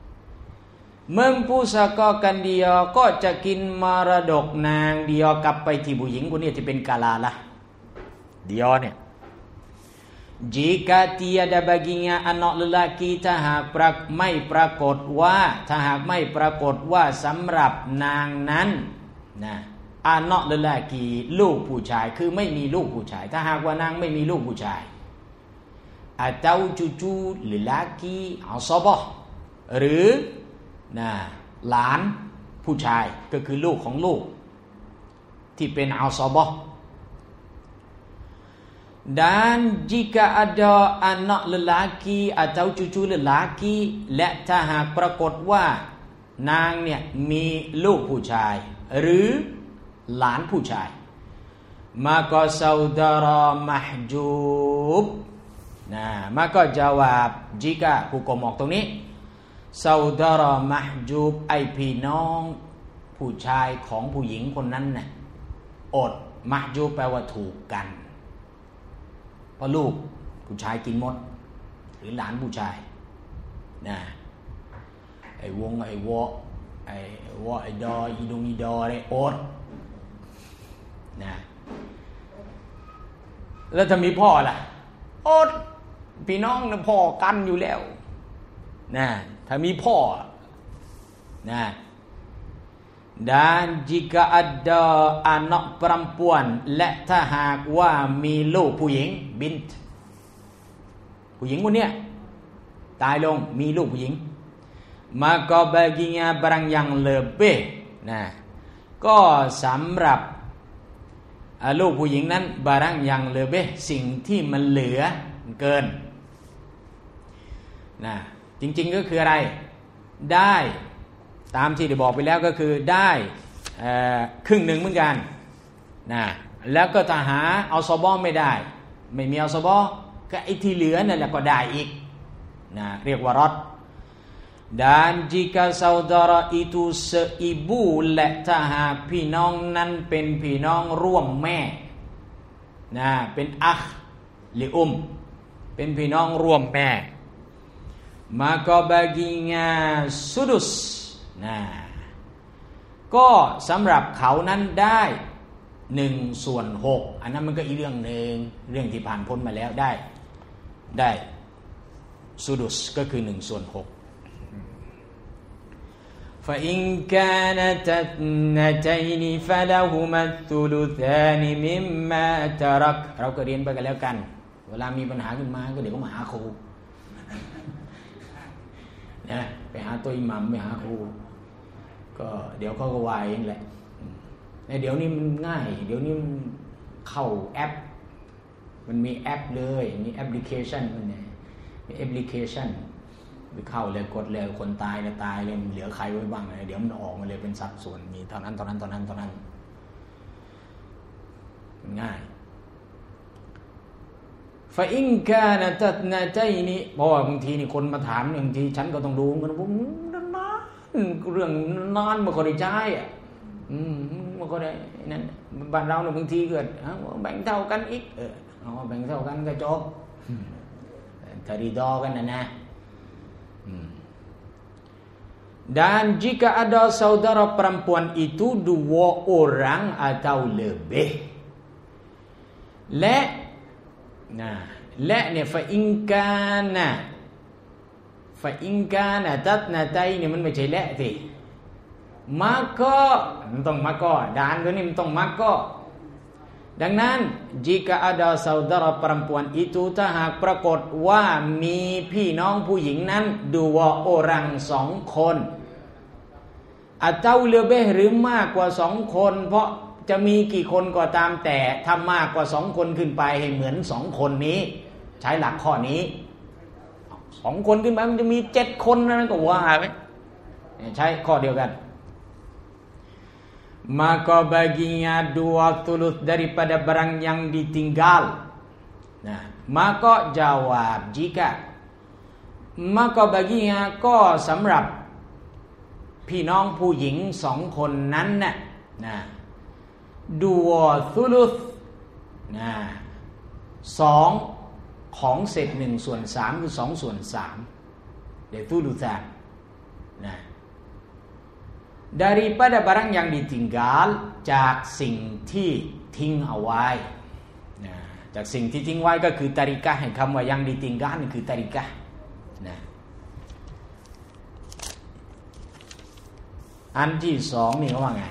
mempusakakan diaก็จะกินมรดกนางเดียวกลับไปที่ผู้หญิงคนนี้ที่เป็นกาลาละเดียวเนี่ย jika tiada baginya anak lelaki ถ้าหากไม่ปรากฏว่าถ้าหากไม่ปรากฏว่าสำหรับนางนั้นนะอานะลลากีลูกผู้ชายคือไม่มีลูกผู้ชายถ้าหากว่านางไม่มีลูกผู้ชายอาเต้าจูจูลลากีอัลซอบะหรือนะหลานผู้ชายก็คือลูกของลูกที่เป็นอัลซอบะdan jika ada anak lelaki atau cucu lelaki และถ้าหากปรากฏว่านางเนี่ยมีลูกผู้ชายหรือหลานผู้ชาย maka saudara mahjub นะมาก็จาวาบ jika ผู้กมอกตรงนี้ saudara mahjub ไอพี่น้องผู้ชายของผู้หญิงคนนั้นน่ะอด mahjub แปลว่าถูกกันเพราะลูกผู้ชายกินหมดหรือหลานผู้ชายนะไอ้วงไอ้วอไอ้วอไอ้ดออีดงอีดออะไรอดนะแล้วถ้ามีพ่อล่ะอดพี่น้องนะพ่อกันอยู่แล้วนะถ้ามีพ่อนะ dan jika ada anak perempuan และถ้าหากว่ามีลูกผู้หญิงบินต์ผู้หญิงคนเนี้ยตายลงมีลูกผู้หญิง maka baginya barang yang lebih นะก็สำหรับลูกผู้หญิงนั้น barang yang lebih สิ่งที่มันเหลือเกินนะจริงๆก็คืออะไรได้ตามที่ได้บอกไปแล้วก็คือได้ครึ่งหนึ่งเหมือนกันนะแล้วก็ถ้าหาเอาซอบอไม่ได้ไม่มีเอาซอบอก็ไอ้ที่เหลือนั่นแหละก็ได้อีกนะเรียกว่ารอด dan jika saudara itu seibu และถ้าหากพี่น้องนั้นเป็นพี่น้องร่วมแม่นะเป็นอัคหรืออุมเป็นพี่น้องร่วมแม่ maka baginya sudusนะก็สำหรับเขานั้นได้หนึ่งส่วนหกอันนั้นมันก็อีกเรื่องหนึ่งเรื่องที่ผ่านพ้นมาแล้วได้ได้ซูดุสก็คือหนึ่งส่วนหก فإن كانت اثنتين فلهما الثلثان مما ترك เราก็เรียนไปกันแล้วกันเวลามีปัญหาขึ้นมาก็เดี๋ยวก็มาหาครูนะไปหาตัวอิหมัมไปหาครูก็เดี๋ยวเขาก็วายเองแหละในเดี๋ยวนี้มันง่ายเดี๋ยวนี้มันเข้าแอปมันมีแอปเลยมีแอปพลิเคชันมันเนี่ยแอปพลิเคชันไปเข้าเลยกดเลยคนตายเลยตายเลยเหลือใครไว้บ้างเดี๋ยวมันออกมาเลยเป็นสัดส่วนมีเท่านั้นเท่านั้นเท่านั้นเท่านั้นง่ายฟาอินกานะตัดนาใจนี้เพราะว่าบางทีนี่คนมาถามบางทีฉันก็ต้องดูกันว่านานเรื่องนานมาก็ได้ใช้อ่ะอืมมาก็ได้นั่นบ้านเราเนี่ยบางทีเกิดแบ่งเท่ากันอีกเออเอาแบ่งเท่ากันก็จบถ้าดีดอกันนะนะdan jika ada saudara perempuan itu dua orang atau lebih และนะและเนี่ยฟาอิงกานะฟาอิงกานะตัดนาไตเนี่ยมันไม่ใช่และสิมาก็มันต้องมาก็ดานตัวนี้มันต้องมาก็ดังนั้น jika ada saudara perempuan itu ถ้าหากปรากฏว่ามีพี่น้องผู้หญิงนั้น dua orang สองคนอัตเตาเลเบหรือมากกว่าสองคนเพราะจะมีกี่คนก็ตามแต่ถ้ามากกว่าสองคนขึ้นไปให้เหมือนสองคนนี้ใช้หลักข้อนี้สองคนขึ้นไปมันจะมีเจ็ดคนนั่นก็ว่าไหมใช้ข้อเดียวกันmaka baginya dua thuluth daripada barang yang ditinggal nah maka jawab jika maka baginya ก็สำหรับพี่น้องผู้หญิงสองคนนั้นน่ะนะดูวทุลุสนะสองของเศษหนึ่งส่วนสามคือสองส่วนสามเดี๋ยวทุลุสานนะ daripada barang yang ditinggal จากสิ่งที่ทิ้งเอาไว้นะจากสิ่งที่ทิ้งไว้ก็คือตาริกะให้คำว่ายังดิติงกานี่คือตาริกะนะอันที่สองนี่เขาว่าไง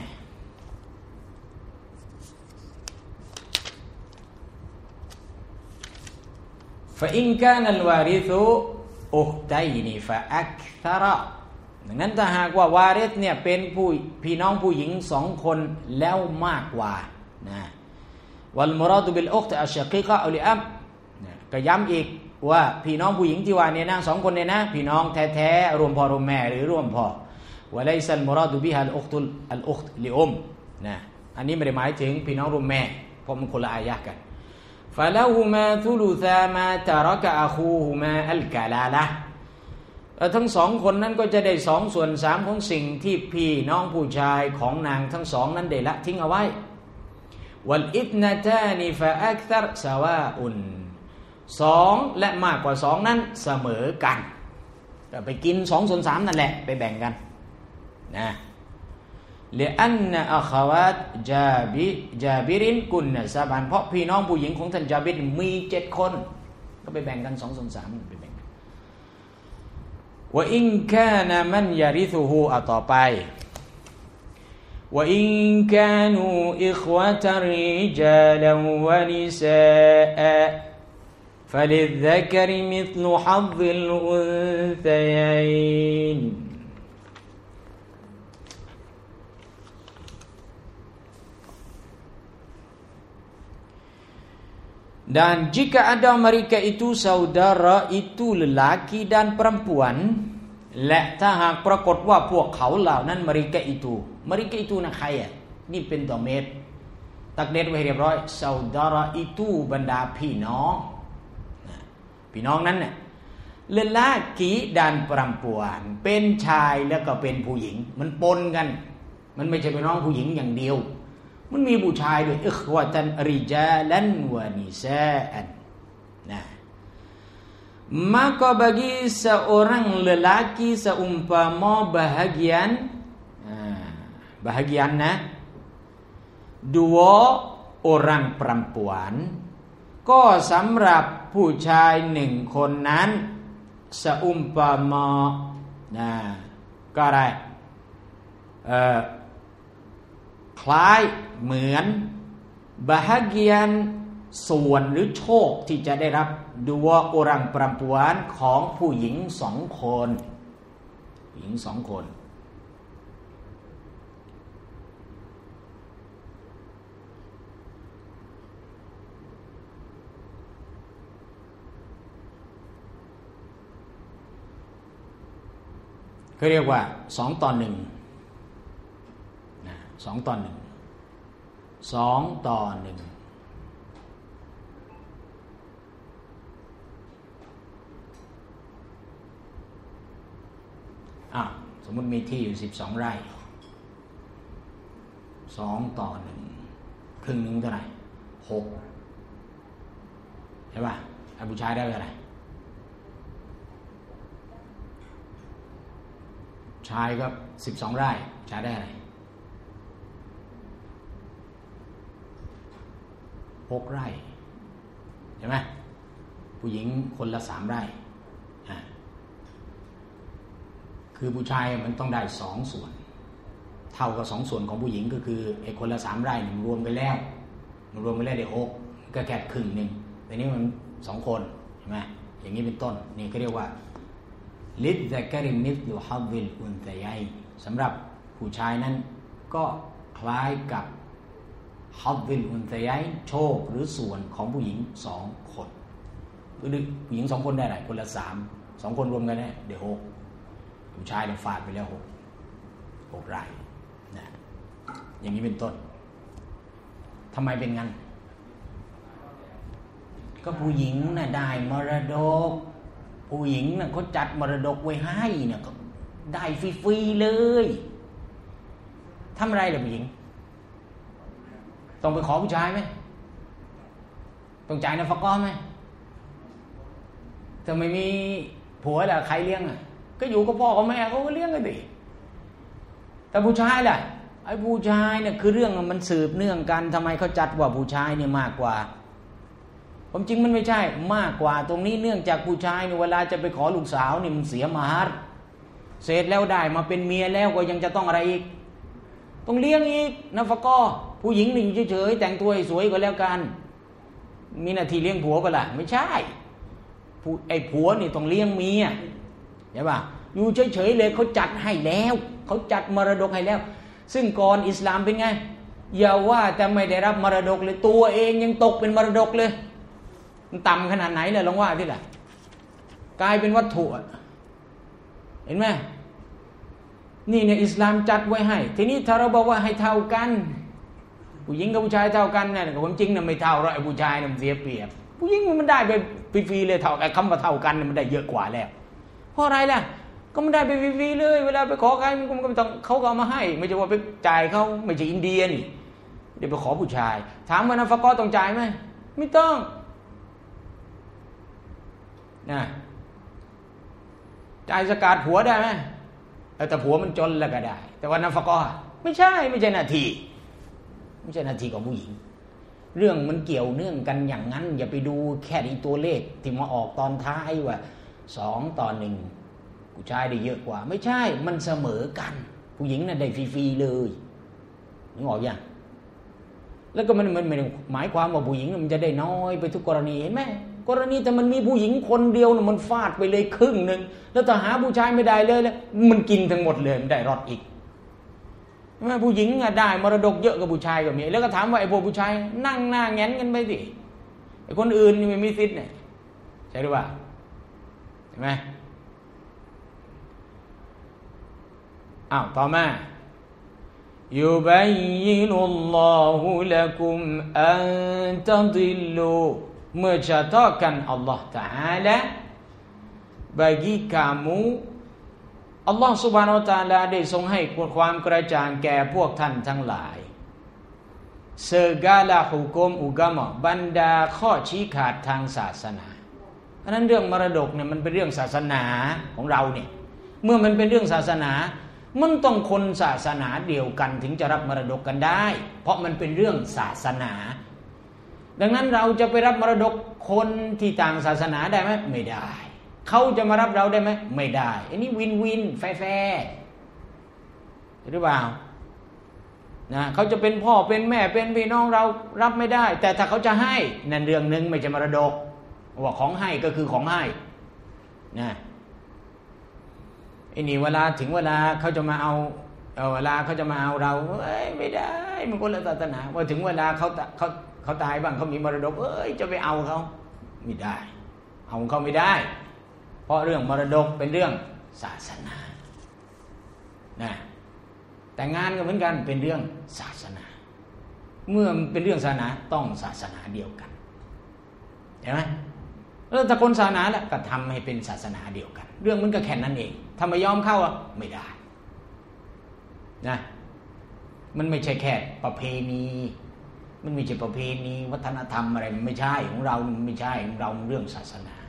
ฟาอินกานัลวาริธุอุคตัยนีฟาอักษระดังนั้นถ้าหากว่าวาริธเนี่ยเป็นผู้พี่น้องผู้หญิงสองคนแล้วมากกว่านะวัลมุราดุบิลอุคตอัชชักีกะอัลลิอัมก็ย้ำอีกว่าพี่น้องผู้หญิงที่ว่าเนี่ยนะสองคนเนี่ยนะพี่น้องแท้ๆรวมพ่อรวมแม่หรือรวมพ่อวะไลซัลมุราดุบิฮะอัลอุคตุอัลอุคตลิอุมนะอันนี้ไม่ได้หมายถึงพี่น้องรวมแม่เพราะมันคนละอายะห์กันฟะละฮูมาทุลุซามาตะรักะอะคูฮุมาอัลกะลาละทั้งสองคนนั้นก็จะได้สองส่วนสามของสิ่งที่พี่น้องผู้ชายของนางทั้งสองนั้นได้ละทิ้งเอาไว้วัลอิธนาตานีฟะอักษรซาวาอุนสองและมากกว่าสองนั้นเสมอกันก็ไปกินสองส่วนสามนั่นแหละไปแบ่งกันนะเลอันนะอัควาตจาบิจาบิรินกุนนะซาบันเพราะพี่น้องผู้หญิงของท่านจาบิรมีเจ็ดคนก็ไปแบ่งกันสองส่วนสามไปแบ่งกันว่าอินกานะมันยาริซุฮูอ่ะต่อไปว่าอินกานูอิควะตริจาลันวะนิซาفللذكر مثل حظ الأنثيين dan jika ada mereka itu saudara itu lelaki dan perempuan และถ้าหากปรากฏว่าพวกเขาเหล่านั้น mereka itu mereka itu นะใครอ่ะนี่เป็นตัวเมตตักเด็ดไว้เรียบร้อย saudara itu บรรดาพี่น้องพี่น้องนั้นเนี่ย lelaki dan perempuan เป็นชายแล้วก็เป็นผู้หญิงมันปนกันมันไม่ใช่พี่น้องผู้หญิงอย่างเดียวมันมีผู้ชายด้วยอิควะตันริจาลันวะนิซาอันนะ maka bagi seorang lelaki seumpama bahagian bahagian nah dua orang perempuan ก็สำหรับผู้ชายหนึ่งคนนั้นสะอุมปามะนะก็อะไรเอ่อคล้ายเหมือน bahagian ส่วนหรือโชคที่จะได้รับ dua orang perempuan ของผู้หญิงสองคนหญิงสองคนก็เรียกว่าสองต่อหนึ่งนะสองต่อหนึ่งสองต่อหนึ่งอ่ะสมมุติมีที่อยู่สิบสองไร่สองต่อหนึ่งครึ่งหนึ่งเท่าไหร่หกใช่ป่ะให้ผู้ชายได้เท่าไหร่ชายก็สิบสองไร่ชายได้อะไรหกไร่ใช่ไหมผู้หญิงคนละสามไร่อ่ะคือผู้ชายมันต้องได้สองส่วนเท่ากับสองส่วนของผู้หญิงก็คือไอ้คนละสามไร่มันรวมกันแล้วมันรวมกันแล้วได้หกก็แค่ครึ่งหนึ่งแต่นี้มันสองคนใช่ไหมอย่างนี้เป็นต้นนี่ก็เรียกว่าลิดะกะริมิสลุฮัดวิลอุนซะยัยสำหรับผู้ชายนั้นก็คล้ายกับฮัดวิลอุนซะยัยโชคหรือส่วนของผู้หญิงสองคนคือผู้หญิงสองคนได้อะไรคนละสามสองคนรวมกันได้เดี๋ยวหกผู้ชายเนี่ยฟาดไปแล้วหกหกไร่นะอย่างนี้เป็นต้นทำไมเป็นงั้นก็ผู้หญิงน่ะได้มรดกผู้หญิงน่ะเขาจัดมรดกไว้ให้เนี่ยก็ได้ฟรีๆเลยทำอะไรล่ะผู้หญิงต้องไปขอผู้ชายไหมต้องจ่ายนาฟะกอไหมถ้าไม่มีผัวล่ะใครเลี้ยงอ่ะก็อยู่กับพ่อกับแม่เขาก็เลี้ยงกันดิแต่ผู้ชายล่ะไอ้ผู้ชายเนี่ยคือเรื่องมันสืบเนื่องกันทำไมเขาจัดว่าผู้ชายเนี่ยมากกว่าผมจริงมันไม่ใช่มากกว่าตรงนี้เนื่องจากผู้ชายเนี่ยเวลาจะไปขอลูกสาวเนี่ยมันเสียมหาเสร็จแล้วได้มาเป็นเมียแล้วก็ยังจะต้องอะไรอีกต้องเลี้ยงอีกนาฟะกอผู้หญิงนี่อยู่เฉยๆแต่งตัวให้สวยก็แล้วกันมีหน้าที่เลี้ยงผัวก็ล่ะไม่ใช่ไอ้ผัวนี่ต้องเลี้ยงเมียใช่ป่ะอยู่เฉยๆเลยเขาจัดให้แล้วเขาจัดมรดกให้แล้วซึ่งก่อนอิสลามเป็นไงอย่าว่าแต่ไม่ได้รับมรดกเลยตัวเองยังตกเป็นมรดกเลยมันต่ำขนาดไหนเลยลองว่าที่ไหนกลายเป็นวัตถุเห็นไหมนี่เนี่ยอิสลามจัดไว้ให้ทีนี้ถ้าเราบอกว่าให้เท่ากันผู้หญิงกับผู้ชายเท่ากันเนี่ยผมจริงเนี่ยไม่เท่าหรอกไอ้ผู้ชายเนี่ยมันเสียเปรียบผู้หญิงมันได้ไปฟรีๆเลยเท่าไอ้คำว่าเท่ากันมันได้เยอะกว่าแล้วเพราะอะไรล่ะก็มันได้ไปฟรีๆเลยเวลาไปขอใครมันก็ไม่ต้องเขาก็เอามาให้ไม่ใช่ว่าไปจ่ายเขาไม่ใช่อินเดียนี่เดี๋ยวไปขอผู้ชายถามว่านาฟะกอต้องจ่ายไหมไม่ต้องนะจ่ายซะกาตผัวได้ไหมแต่ผัวมันจนแล้วก็ได้แต่ว่านาฟะกอไม่ใช่ไม่ใช่หน้าที่ไม่ใช่หน้าที่ของผู้หญิงเรื่องมันเกี่ยวเนื่องกันอย่างนั้นอย่าไปดูแค่อีตัวเลขที่มาออกตอนท้ายว่าสองต่อหนึ่งผู้ชายได้เยอะกว่าไม่ใช่มันเสมอกันผู้หญิงน่ะได้ฟรีๆเลยนึกออกยังแล้วก็มันมันไม่ได้หมายความว่าผู้หญิงมันจะได้น้อยไปทุกกรณีเห็นไหมกรณีแต่มันมีผู้หญิงคนเดียวน่ะมันฟาดไปเลยครึ่งนึงแล้วถ้าหาผู้ชายไม่ได้เลยแล้วมันกินทั้งหมดเลยมันได้รอดอีกแม่ผู้หญิงอะได้มรดกเยอะกว่าผู้ชายก็มีแล้วก็ถามว่าไอ้พวกผู้ชายนั่งหน้าแง้นกันไปสิไอ้คนอื่นนี่ไม่มีสิทธิ์เนี่ยใช่หรือเปล่าเห็นไหมอ้าวต่อมายุบัยยินุลลอฮุละกุมอันตัดิลลูเมื่อจะต่อกันอัลลอฮฺ تعالى บากิกามูอัลลอฮฺ سبحانه และ تعالى ได้ทรงให้ความกระจ่างแก่พวกท่านทั้งหลาย segala hukum agama บรรดาข้อชี้ขาดทางศาสนาเพราะนั้นเรื่องมรดกเนี่ยมันเป็นเรื่องศาสนาของเราเนี่ยเมื่อมันเป็นเรื่องศาสนามันต้องคนศาสนาเดียวกันถึงจะรับมรดกกันได้เพราะมันเป็นเรื่องศาสนาดังนั้นเราจะไปรับมรดกคนที่ต่างศาสนาได้ไหมไม่ได้เขาจะมารับเราได้ไหมไม่ได้อันนี้วินวินแฟร์หรือเปล่านะเขาจะเป็นพ่อเป็นแม่เป็นพี่น้องเรารับไม่ได้แต่ถ้าเขาจะให้นั่นเรื่องนึงไม่ใช่มรดกว่าของให้ก็คือของให้นะไอ้นี่เวลาถึงเวลาเขาจะมาเอาเอาเวลาเขาจะมาเอาเราเอ้ยไม่ได้มันคนละศาสนาพอถึงเวลาเขาเขาเขาตายบ้างเขามีมรดกเอ้ยจะไปเอาเขาไม่ได้เอาเขาไม่ได้เพราะเรื่องมรดกเป็นเรื่องศาสนานะแต่งานก็เหมือนกันเป็นเรื่องศาสนาเมื่อเป็นเรื่องศาสนาต้องศาสนาเดียวกันเห็นไหมแล้วถ้าคนศาสนาแล้วก็ทำให้เป็นศาสนาเดียวกันเรื่องมันก็แค่นั้นเองถ้าไม่ยอมเข้าอ่ะไม่ได้นะมันไม่ใช่แค่ประเพณีมันไม่ใช่ประเพณีวัฒนธรรมอะไรมันไม่ใช่ของเรามันไม่ใช่ของเราเรื่องศาสนา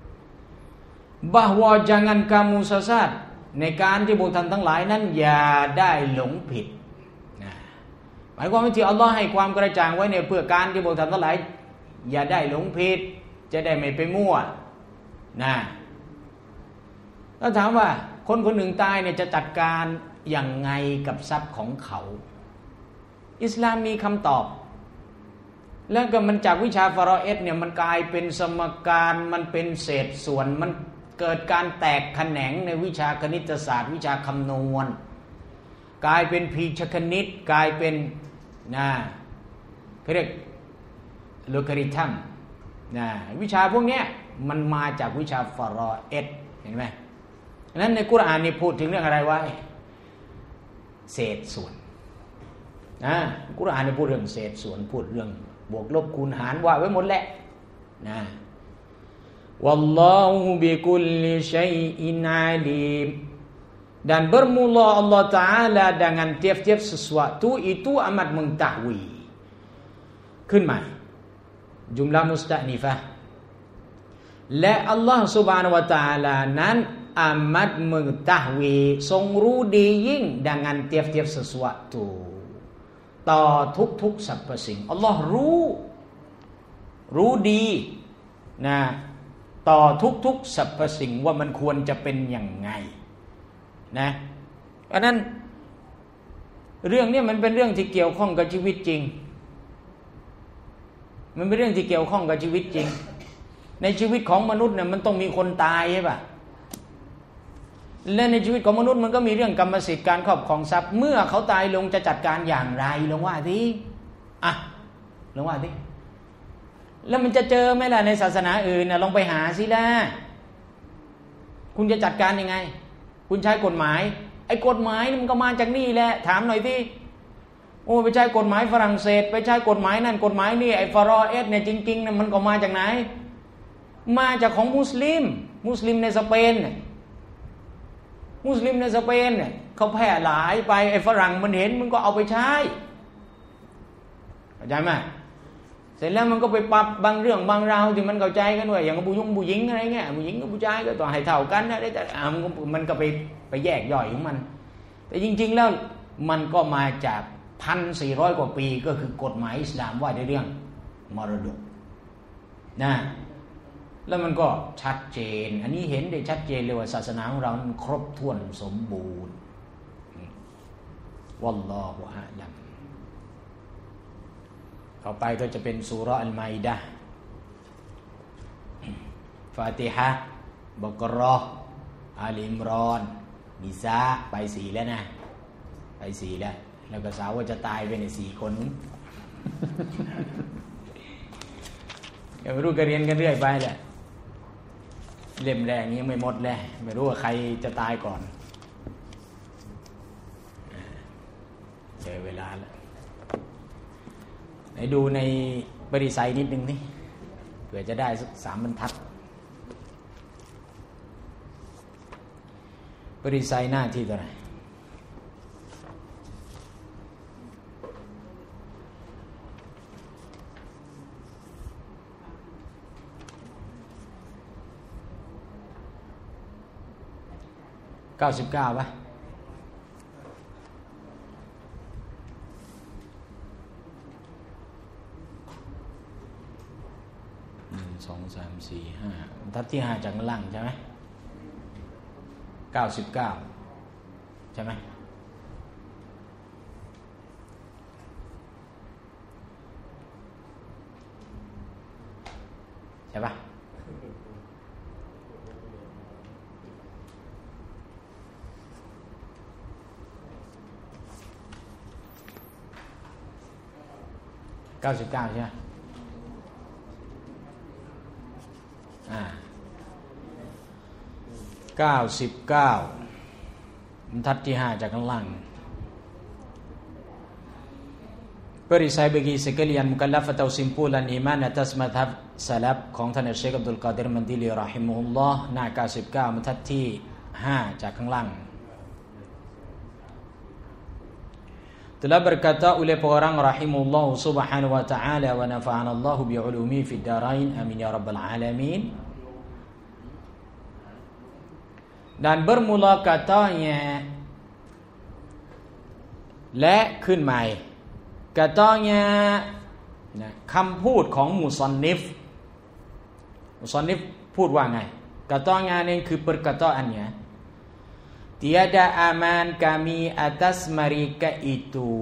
bahwa jangan kamu sesat ในการที่พวกท่านทั้งหลายนั้นอย่าได้หลงผิดนะหมายความว่าที่อัลลอฮ์ให้ความกระจ่างไว้เนี่ยเพื่อการที่พวกท่านทั้งหลายอย่าได้หลงผิดจะได้ไม่ไปมั่วนะถ้าถามว่าคนคนหนึ่งตายเนี่ยจะจัดการอย่างไงกับทรัพย์ของเขาอิสลามมีคำตอบแล้วก็มันจากวิชาฟารอเอสเนี่ยมันกลายเป็นสมการมันเป็นเศษส่วนมันเกิดการแตกแขนงในวิชาคณิตศาสตร์วิชาคำนวณกลายเป็นพีชคณิตกลายเป็นนะเรียกโลการิทึมนะวิชาพวกนี้มันมาจากวิชาฟารอเอสเห็นไหมฉะนั้นในกุรอานนี่พูดถึงเรื่องอะไรไว้เศษส่วนนะกุรอานนี่พูดเรื่องเศษส่วนพูดเรื่องบวกลบคูณหารว่าไว้หมดแหละนะwallahu bikulli syai'in alim dan bermula Allah Ta'ala dengan tiap-tiap sesuatu itu amat mengetahui ขึ้นใหม่จุมละมุสตะนิฟะและอัลลอฮฺ Subhanahu wa Ta'ala นั้นอามัดมึงตะวีทรงรู้ดียิ่ง dengan tiap-tiap sesuatu ต่อทุกๆสรรพสิ่งอัลลอฮ์รู้รู้ดีนะต่อทุกๆสรรพสิ่งว่ามันควรจะเป็นอย่างไงนะเพราะนั้นเรื่องนี้มันเป็นเรื่องที่เกี่ยวข้องกับชีวิตจริงมันเป็นเรื่องที่เกี่ยวข้องกับชีวิตจริงในชีวิตของมนุษย์เนี่ยมันต้องมีคนตายใช่ป่ะและในชีวิตของมนุษย์มันก็มีเรื่องกรรมสิทธิ์การครอบครองทรัพย์เมื่อเขาตายลงจะจัดการอย่างไรลองว่าสิอ่ะลองว่าสิแล้วมันจะเจอไหมล่ะในศาสนาอื่นน่ะลองไปหาสิล่ะคุณจะจัดการยังไงคุณใช้กฎหมายไอ้กฎหมายมันก็มาจากนี่แหละถามหน่อยสิโอ้ไปใช้กฎหมายฝรั่งเศสไปใช้กฎหมายนั่นกฎหมายนี่ไอ้ฟารอเอสเนี่ยจริงๆเนี่ยมันก็มาจากไหนมาจากของมุสลิมมุสลิมในสเปนเนี่ยมุสลิมในสเปนเนี่ยเขาแพร่หลายไปไอ้ฝรั่งมันเห็นมันก็เอาไปใช้เข้าใจไหมเสร็จแล้วมันก็ไปปรับบางเรื่องบางราวที่มันเข้าใจกันด้วยอย่างผู้หญิงผู้หญิงอะไรเงี้ยผู้หญิงกับผู้ชายก็ต้องให้เท่ากันนะได้แต่มันก็ไปไปแยกย่อยของมันแต่จริงๆแล้วมันก็มาจากพันสี่ร้อยกว่าปีก็คือกฎหมายอิสลามว่าในเรื่องมรดกนะแล้วมันก็ชัดเจนอันนี้เห็นได้ชัดเจนเลยว่าศาสนาของเราครบถ้วนสมบูรณ์วัลลอฮุอาลัมต่อไปก็จะเป็นซูเราะห์อัลมาอิดะห์ฟาติฮะห์บักเราะห์อาล อิมรอนนิสาไปสี่แล้วนะไปสี่แล้วแล้วก็สาวว่าจะตายไปในสี่คนอย่าไม่รู้ก็เรียนกันเรื่อยไปแหละเล่มแรกยังไม่หมดเลยไม่รู้ว่าใครจะตายก่อนเจอเวลาแล้วไหนดูในบริษัทนิดนึงนี่เผื่อจะได้สักสามบรรทัดบริษัทหน้าที่เท่าไหร่เก้าสิบเก้าป่ะหนึ่งสองสามสี่ห้าทับที่ห้าจากข้างล่างใช่ไหมเก้าสิบเก้าใช่ไหมใช่ป่ะเก้าสิบเก้าใช่ไหมอ่าเก้าสิบเก้าบรรทัดที่ห้าจากข้างล่างPerisai bagi sekalian mukallaf atau simpulan iman atas madhab salaf ของท่านเชคอับดุลกอดิรมันดิลีเราะฮิมะฮุลลอฮ์หน้าเก้าสิบเก้าบรรทัดที่ห้าจากข้างล่าง telah berkata oleh orang rahimahullah subhanahu wa ta'ala wa nafa'ana Allah bi'ulumi fid darain amin ya rabbal alamin dan bermula katanya และขึ้นใหม่ katanya นะคำพูดของมุซอนนิฟมุซอนนิฟพูดว่าไง katanya นี่คือ perkataannya tiada aman kami atas mereka itu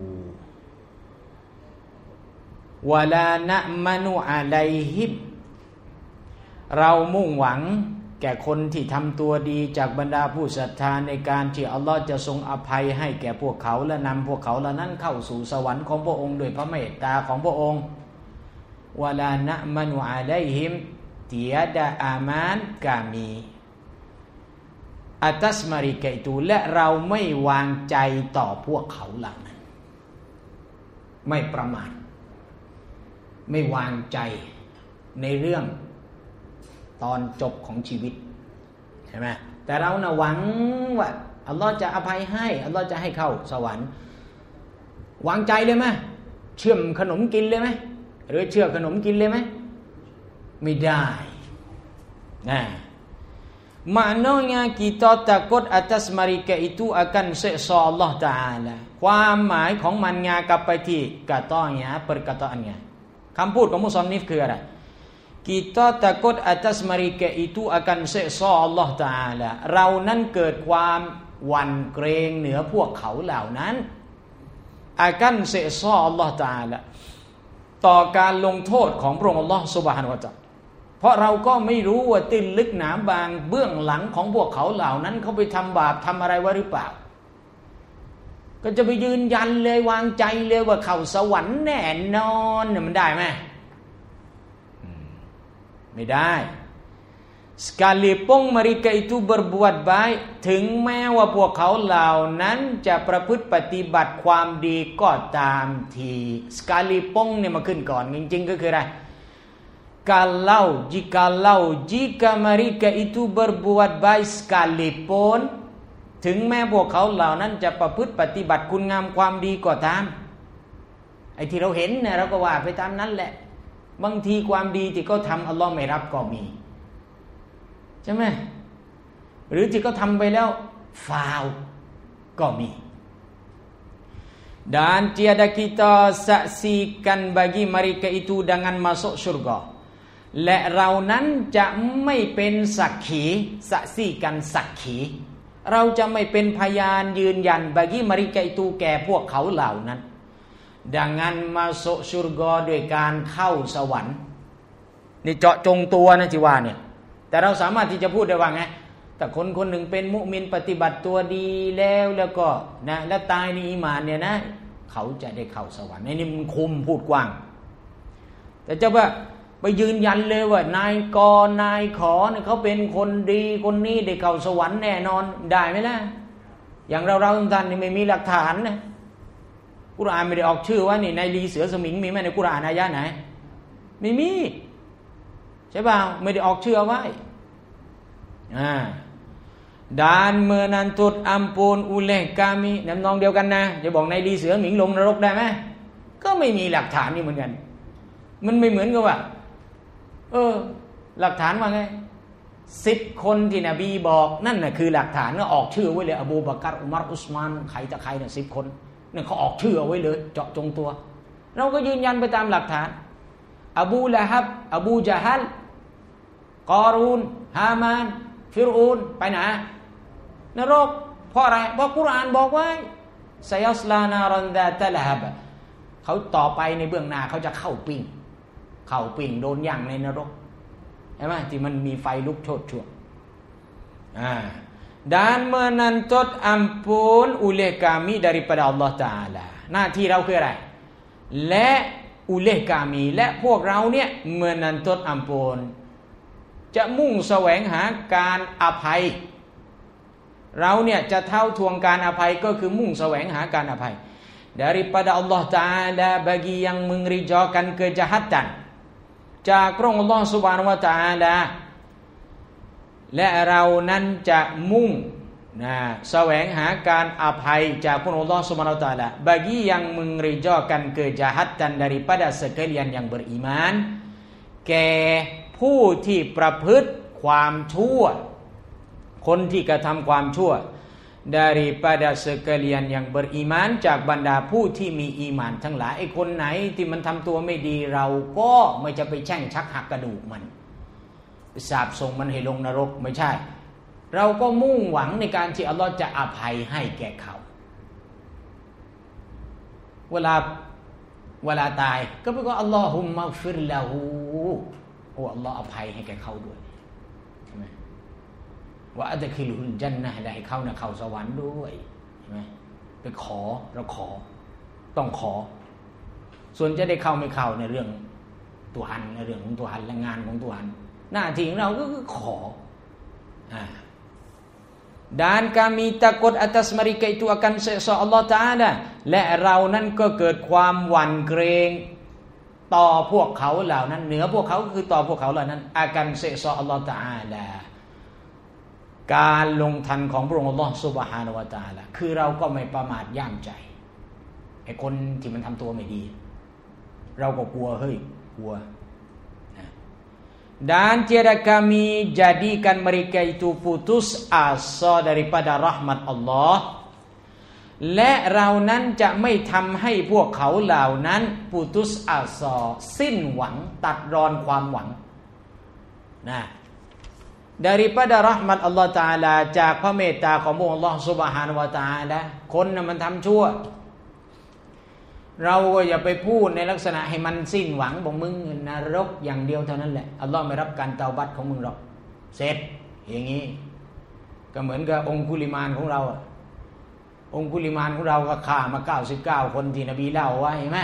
wala na'manu alaihim เรามุ่งหวังแก่คนที่ทำตัวดีจากบรรดาผู้ศรัทธาในการที่อัลลอฮ์จะทรงอภัยให้แก่พวกเขาและนำพวกเขาเหล่านั้นเข้าสู่สวรรค์ของพระองค์ด้วยพระเมตตาของพระองค์วะลานะมานุอะลัยฮิมติยาดาอามานกามีอัตัสมาริกะตูและเราไม่วางใจต่อพวกเขาเหล่านั้นไม่ประมาทไม่วางใจในเรื่องตอนจบของชีวิตใช่ไหมแต่เรานะหวังว่าอัลลอฮ์จะอภัยให้อัลลอฮ์จะให้เข้าสวรรค์วางใจเลยไหมเชื่อมขนมกินเลยไหมหรือเชื่อขนมกินเลยไหมไม่ได้นะ maknanya kita takut atas mereka itu akan siksa Allah Ta'ala ความหมายของมันงากลับไปที่กะต้อเนี่ย perkataannya คำพูดของมุซอนนิฟคืออะไรkita takut atas mereka itu akan siksa Allah Ta'ala เรานั้นเกิดความหวั่นเกรงเหนือพวกเขาเหล่านั้น akan siksa Allah Ta'ala ต่อการลงโทษของพระองค์ Allah Subhanahu wa Ta'ala เพราะเราก็ไม่รู้ว่าตื้นลึกหนาบางเบื้องหลังของพวกเขาเหล่านั้นเขาไปทำบาปทำอะไรไว้หรือเปล่าก็จะไปยืนยันเลยวางใจเลยว่าเข้าสวรรค์แน่นอนเนี่ยมันได้ไหมไม่ได้ sekalipun mereka itu berbuat baik ถึงแม้ว่าพวกเขาเหล่านั้นจะประพฤติปฏิบัติความดีก็ตามที sekalipun เนี่ยมาขึ้นก่อนจริงๆก็คืออะไร kalau jikalau jika mereka itu berbuat baik sekalipun ถึงแม้พวกเขาเหล่านั้นจะประพฤติปฏิบัติคุณงามความดีก็ตามไอ้ที่เราเห็นเนี่ยเราก็ว่าไปตามนั้นแหละบางทีความดีที่เขาทำอัลลอฮ์ไม่รับก็มีใช่ไหมหรือที่เขาทำไปแล้วฟาวก็มี dan tiada kita saksikan bagi mereka itu dengan masuk surga และเรานั้นจะไม่เป็นสักขีสักซีกันสักขีเราจะไม่เป็นพยานยืนยัน bagi mereka itu แก่พวกเขาเหล่านั้นdengan masuk surga ด้วยการเข้าสวรรค์นี่เจาะจงตัวนะที่ว่าเนี่ยแต่เราสามารถที่จะพูดได้ว่าไงแต่คนคนหนึ่งเป็นมุมินปฏิบัติตัวดีแล้วแล้วก็นะแล้วตายในอีหม่านเนี่ยนะเขาจะได้เข้าสวรรค์นี่มันคุมพูดกว้างแต่จะว่าไปยืนยันเลยว่านายกนายขอเนี่ยเขาเป็นคนดีคนนี้ได้เข้าสวรรค์แน่นอนได้ไหมล่ะอย่างเราเราท่านนี่ไม่มีหลักฐานนะกุรอานไม่ได้ออกชื่อว่านี่นายลีเสือสมิงมีไหมในกุรอานอายะไหนไม่มีใช่เปล่าไม่ได้ออกชื่อเอาไว้อ่า dan menuntut ampun oleh kami น้ำนองเดียวกันนะจะบอกนายลีเสือหมิงลงนรกได้ไหมก็ไม่มีหลักฐานนี่เหมือนกันมันไม่เหมือนกับว่าเออหลักฐานว่าไงสิบคนที่นบีบอกนั่นน่ะคือหลักฐานก็ออกชื่อไว้เลยอบูบักรอุมัรอุสมานใครจะใครเนี่ยสิบคนนั่นเขาออกชื่อเอาไว้เลยเจาะจงตัวเราก็ยืนยันไปตามหลักฐานอบูละฮับอบูญะฮัลกอรูนฮามานฟิรอูนไปไหนนรกเพราะอะไรเพราะกุรอานบอกไว้ไซยัสลานารันดาตะละฮับเขาต่อไปในเบื้องหน้าเขาจะเข้าปิ้งเข้าปิ้งโดนย่างในนรกใช่ไหมที่มันมีไฟลุกโชนชั่วอ่าdan menuntut ampun oleh kami daripada Allah Taala หน้าที่เราคืออะไรและ oleh kami และพวกเราเนี่ย menuntut ampun จะมุ่งแสวงหาการอภัยเราเนี่ยจะเท่าทวงการอภัยก็คือมุ่งแสวงหาการอภัย daripada Allah Taala bagi yang mengerjakan kejahatan จากพระองค์ Allah Subhanahu Wa Taala และเรานั้นจะมุ่งนะแสวงหาการอภัยจากพระองค์ Allah Subhanahu Wa Taala bagi yang mengerjakan kejahatan daripada sekalian yang beriman แก่ผู้ที่ประพฤติความชั่วคนที่กระทำความชั่ว daripada sekalian yang beriman จากบรรดาผู้ที่มีอีหม่านทั้งหลายไอ้คนไหนที่มันทำตัวไม่ดีเราก็ไม่จะไปแช่งชักหักกระดูกมันสาปส่งมันให้ลงนรกไม่ใช่เราก็มุ่งหวังในการที่อัลลอฮ์จะอภัยให้แก่เขาเวลาเวลาตายก็บอกว่าอัลลอฮุมมัฆฟิรละฮูโอ้อัลลอฮ์อภัยให้แก่เขาด้วยใช่ไหมว่าอัตคิลุลญันนะห์ได้ให้เขานะเข้าสวรรค์ด้วยใช่ไหมไปขอเราขอต้องขอส่วนจะได้เข้าไม่เข้าในเรื่องตัวหันในเรื่องของตัวหันและงานของตัวหันหน้าที่ของเราก็คือขออ่าdan kami takut atas mereka itu akan siksa Allah Taala และเรานั้นก็เกิดความหวั่นเกรงต่อพวกเขาเหล่านั้นเหนือพวกเขาก็คือต่อพวกเขาเหล่านั้นอาการsiksa Allah Taala การลงทันของพระองค์ Allah Subhanahu Wa Taala คือเราก็ไม่ประมาทย่ามใจไอ้คนที่มันทำตัวไม่ดีเราก็กลัวเฮ้ยกลัวdan tiada kami jadikan mereka itu putus asa daripada rahmat Allah และเรานั้นจะไม่ทำให้พวกเขาเหล่านั้น putus asa สิ้นหวังตัดรอนความหวังนะ daripada rahmat Allah Taala จากพระเมตตาของพระองค์ Allah Subhanahu Wa Taala คนน่ะมันทำชั่วเราก็อย่าไปพูดในลักษณะให้มันสิ้นหวังบอกมึงนรกอย่างเดียวเท่านั้นแหละอัลลอฮ์ไม่รับการเตาบัตของมึงหรอกเสร็จอย่างนี้ก็เหมือนกับองคุลิมานของเราองคุลิมานของเราก็ฆ่ามาเก้าสิบเก้าคนที่นบีเล่าไว้เห็นไหม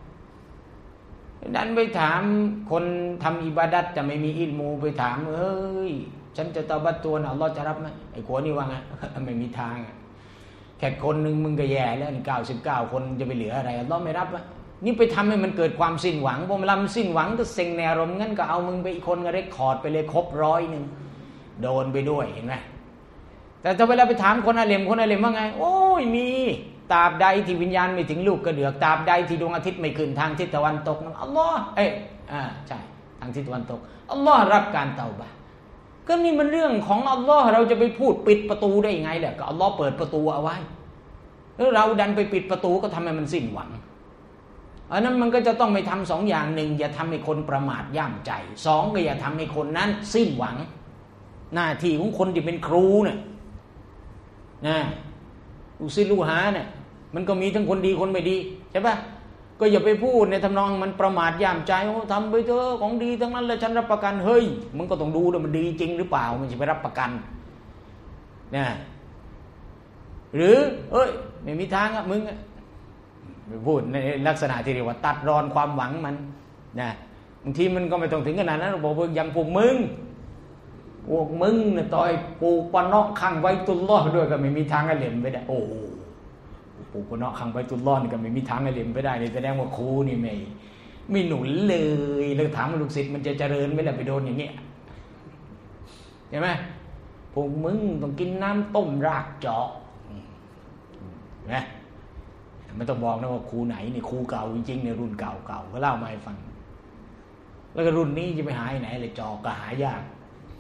ดันไปถามคนทำอิบาดัตแต่ไม่มีอิลมูไปถามเฮ้ยฉันจะเตาบัตตัวนะอัลลอฮ์จะรับไหมไอ้ขวนี่ว่าไงไม่มีทางแค่คนหนึ่งมึงก็แย่แล้วนี่เก้าสิบเก้าคนจะไปเหลืออะไรอัลเลาะห์ไม่รับอ่ะนี่ไปทำให้มันเกิดความสิ้นหวังพอมันลำสิ้นหวังก็เซ็งแนวรมงั้นก็เอามึงไปอีกคนก็เรคคอร์ดไปเลยครบร้อยนึงโดนไปด้วยเห็นไหมแต่ถ้าเวลาไปถามคนอาเลมคนอาเลมว่าไงโอ้ยมีตราบใดที่วิญญาณไม่ถึงลูกกระเดือกตราบใดที่ดวงอาทิตย์ไม่ขึ้นทางทิศตะวันตกนั้นอัลเลาะห์เอ้ยอ่าใช่ทางทิศตะวันตกอัลเลาะห์รับการเตาบะห์ก็นี่มันเรื่องของอัลเลาะห์เราจะไปพูดปิดประตูได้ยังไงแหละก็อัลเลาะห์เปิดประตูเอาไว้แล้วเราดันไปปิดประตูก็ทำให้มันสิ้นหวังอันนั้นมันก็จะต้องไม่ทำสองอย่างหนึ่งอย่าทำให้คนประมาทย่ำใจสองก็อย่าทำให้คนนั้นสิ้นหวังหน้าที่ของคนที่เป็นครูเนี่ยนะอุซิลูฮาเนี่ยมันก็มีทั้งคนดีคนไม่ดีใช่ปะก็อย่าไปพูดในทำนองมันประมาทย่ำใจโอ้ทำไปเถอะของดีทั้งนั้นเลยฉันรับประกันเฮ้ยมึงก็ต้องดูด้วยมันดีจริงหรือเปล่ามันจะไปรับประกันนะหรือเอ้ยไม่มีทางอ่ะมึงพูดในลักษณะที่เรียกว่าตัดรอนความหวังมันนะบางทีมันก็ไม่ต้องถึงขนาดนั้นบอกว่าอย่างพวกมึงพวกมึงเนี่ยต่อยปลูกปะเนาะขังไว้ตุลลอฮ์ด้วยก็ไม่มีทางให้เหลี่ยมไปได้โอ้ปลูกปะเนาะขังไว้ตุลลอฮ์นี่ก็ไม่มีทางให้เหลี่ยมไปได้นี่แสดงว่าครูนี่ไม่ไม่หนุนเลยแล้วถามว่าลูกศิษย์มันจะเจริญไหมล่ะไปโดนอย่างเงี้ยเห็นไหมพวกมึงต้องกินน้ำต้มรากเจาะนะไม่ต้องบอกนะว่าครูไหนนี่ครูเก่าจริงๆในรุ่นเก่าเก่าก็เล่ามาให้ฟังแล้วก็รุ่นนี้จะไปหาไหนเลยจอกก็หายาก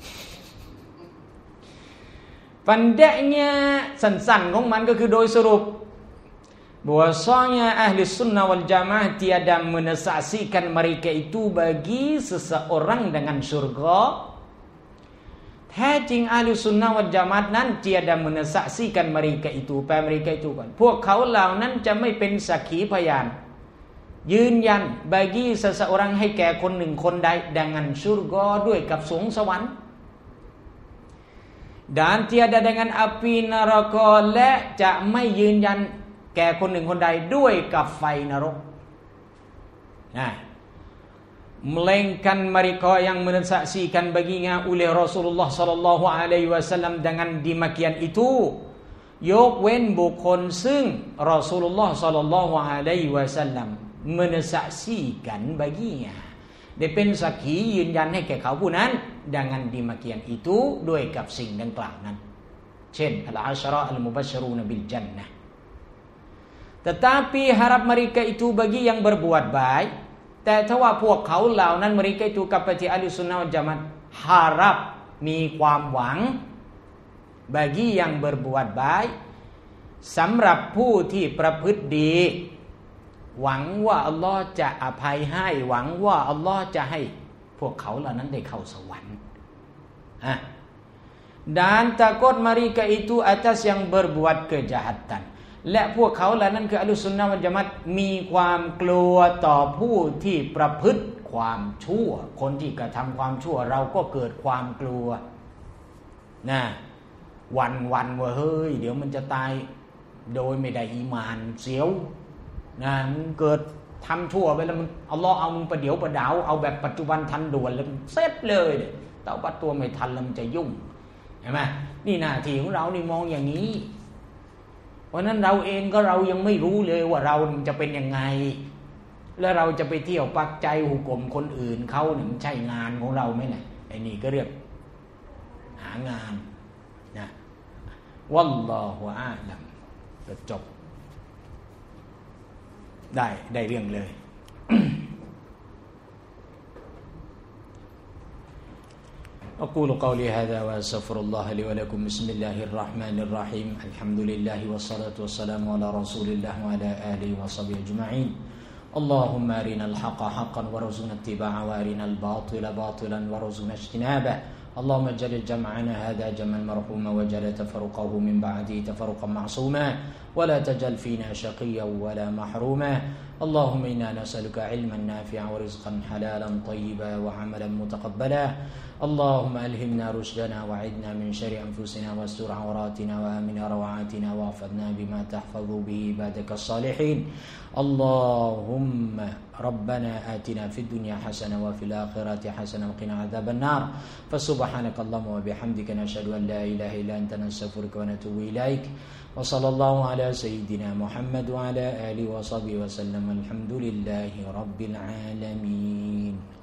Pandainyaสั้นๆของมันก็คือโดยสรุป bahwasanya ahli sunnah wal jamaah tiada mensaksikan mereka itu bagi seseorang dengan surga แท้จริงอาลีซุนนะฮ์วัลญะมาอะฮ์นั้น tiada mensaksikan mereka itu แปล mereka itu ก่อนพวกเขาเหล่านั้นจะไม่เป็นสักขีพยานยืนยัน bagi seseorang ให้แก่คนหนึ่งคนใด dengan surga ด้วยกับสวงสวรรค์dan tiada dengan api neraka และจะไม่ยืนยันแก่คนหนึ่งคนใดด้วยกับไฟนรกนะ melainkan mereka yang mensaksikan baginya oleh Rasulullah sallallahu alaihi wasallam dengan demikian itu, ยกเว้นบุคคลซึ่ง Rasulullah sallallahu alaihi wasallam mensaksikan baginya ได้เป็นสักขียืนยันให้แก่เขาผู้นั้น dengan demikian itu ด้วยกับสิ่งดังกล่าวนั้น เช่น al-ashara al-mubashshirun bil jannah. Tetapi harap mereka itu bagi yang berbuat baik, แต่ถ้าว่าพวกเขาเหล่านั้น mereka itu kata ahli sunnah wal jamaah harap มีความหวัง bagi yang berbuat baik สำหรับผู้ที่ประพฤติดีหวังว่าอัลลอฮ์จะอภัยให้หวังว่าอัลลอฮ์จะให้พวกเขาเหล่านั้นได้เข้าสวรรค์อ่ะ dan takut mereka itu atas yang berbuat kejahatan และพวกเขาเหล่านั้นคืออัลลุซุนนะฮ์วัลญะมาอะฮ์มีความกลัวต่อผู้ที่ประพฤติความชั่วคนที่กระทำความชั่วเราก็เกิดความกลัวนะวันวันว่าเฮ้ยเดี๋ยวมันจะตายโดยไม่ได้อีหม่านเสียวนะมันเกิดทำชั่วไปแล้วมันอัลเลาะห์เอามึงประเดี๋ยวประดาวเอาแบบปัจจุบันทันด่วนเลยเสร็จเลยเตาบัดตัวไม่ทันแล้วมันจะยุ่งเห็นไหมนี่หน้าที่ของเรานี่มองอย่างนี้เพราะนั้นเราเองก็เรายังไม่รู้เลยว่าเราจะเป็นยังไงแล้วเราจะไปเที่ยวปักใจหุกลมคนอื่นเขาเนี่ยมันใช่งานของเราไหมเนี่ยไอ้นี่ก็เรียกหางานนะวัลลอฮุอาลัมก็จบได้ได้เรื่องเลย أقول قولي هذا وأستغفر الله لي ولكم بسم الله الرحمن الرحيم الحمد لله والصلاة والسلام على رسول الله وعلى آله وصحبه أجمعين اللهم أرنا الحق حقا وارزقنا اتباعه وأرنا الباطل باطلا وارزقنا اجتنابه اللهم اجعل جمعنا هذا جمعا مرحوما واجعل تفرقه من بعده تفرقا معصوما ولا تجعل فينا شقيا ولا محروما اللهم إنا نسألك علما نافعا ورزقا حلالا طيبا وعملا متقبلا اللهم ألهمنا رشدنا وعدنا من شر أنفسنا واستر عوراتنا وآمن روعاتنا واحفظنا بما تحفظ به عبادك الصالحين اللهم ربنا آتنا في الدنيا حسنة وفي الآخرة حسنة وقنا عذاب النار فسبحانك اللهم وبحمدك نشهد أن لا إله إلا أنت نستغفرك ونتوب إليك وصلى الله على سيدنا محمد وعلى آله وصحبه وسلم الحمد لله رب العالمين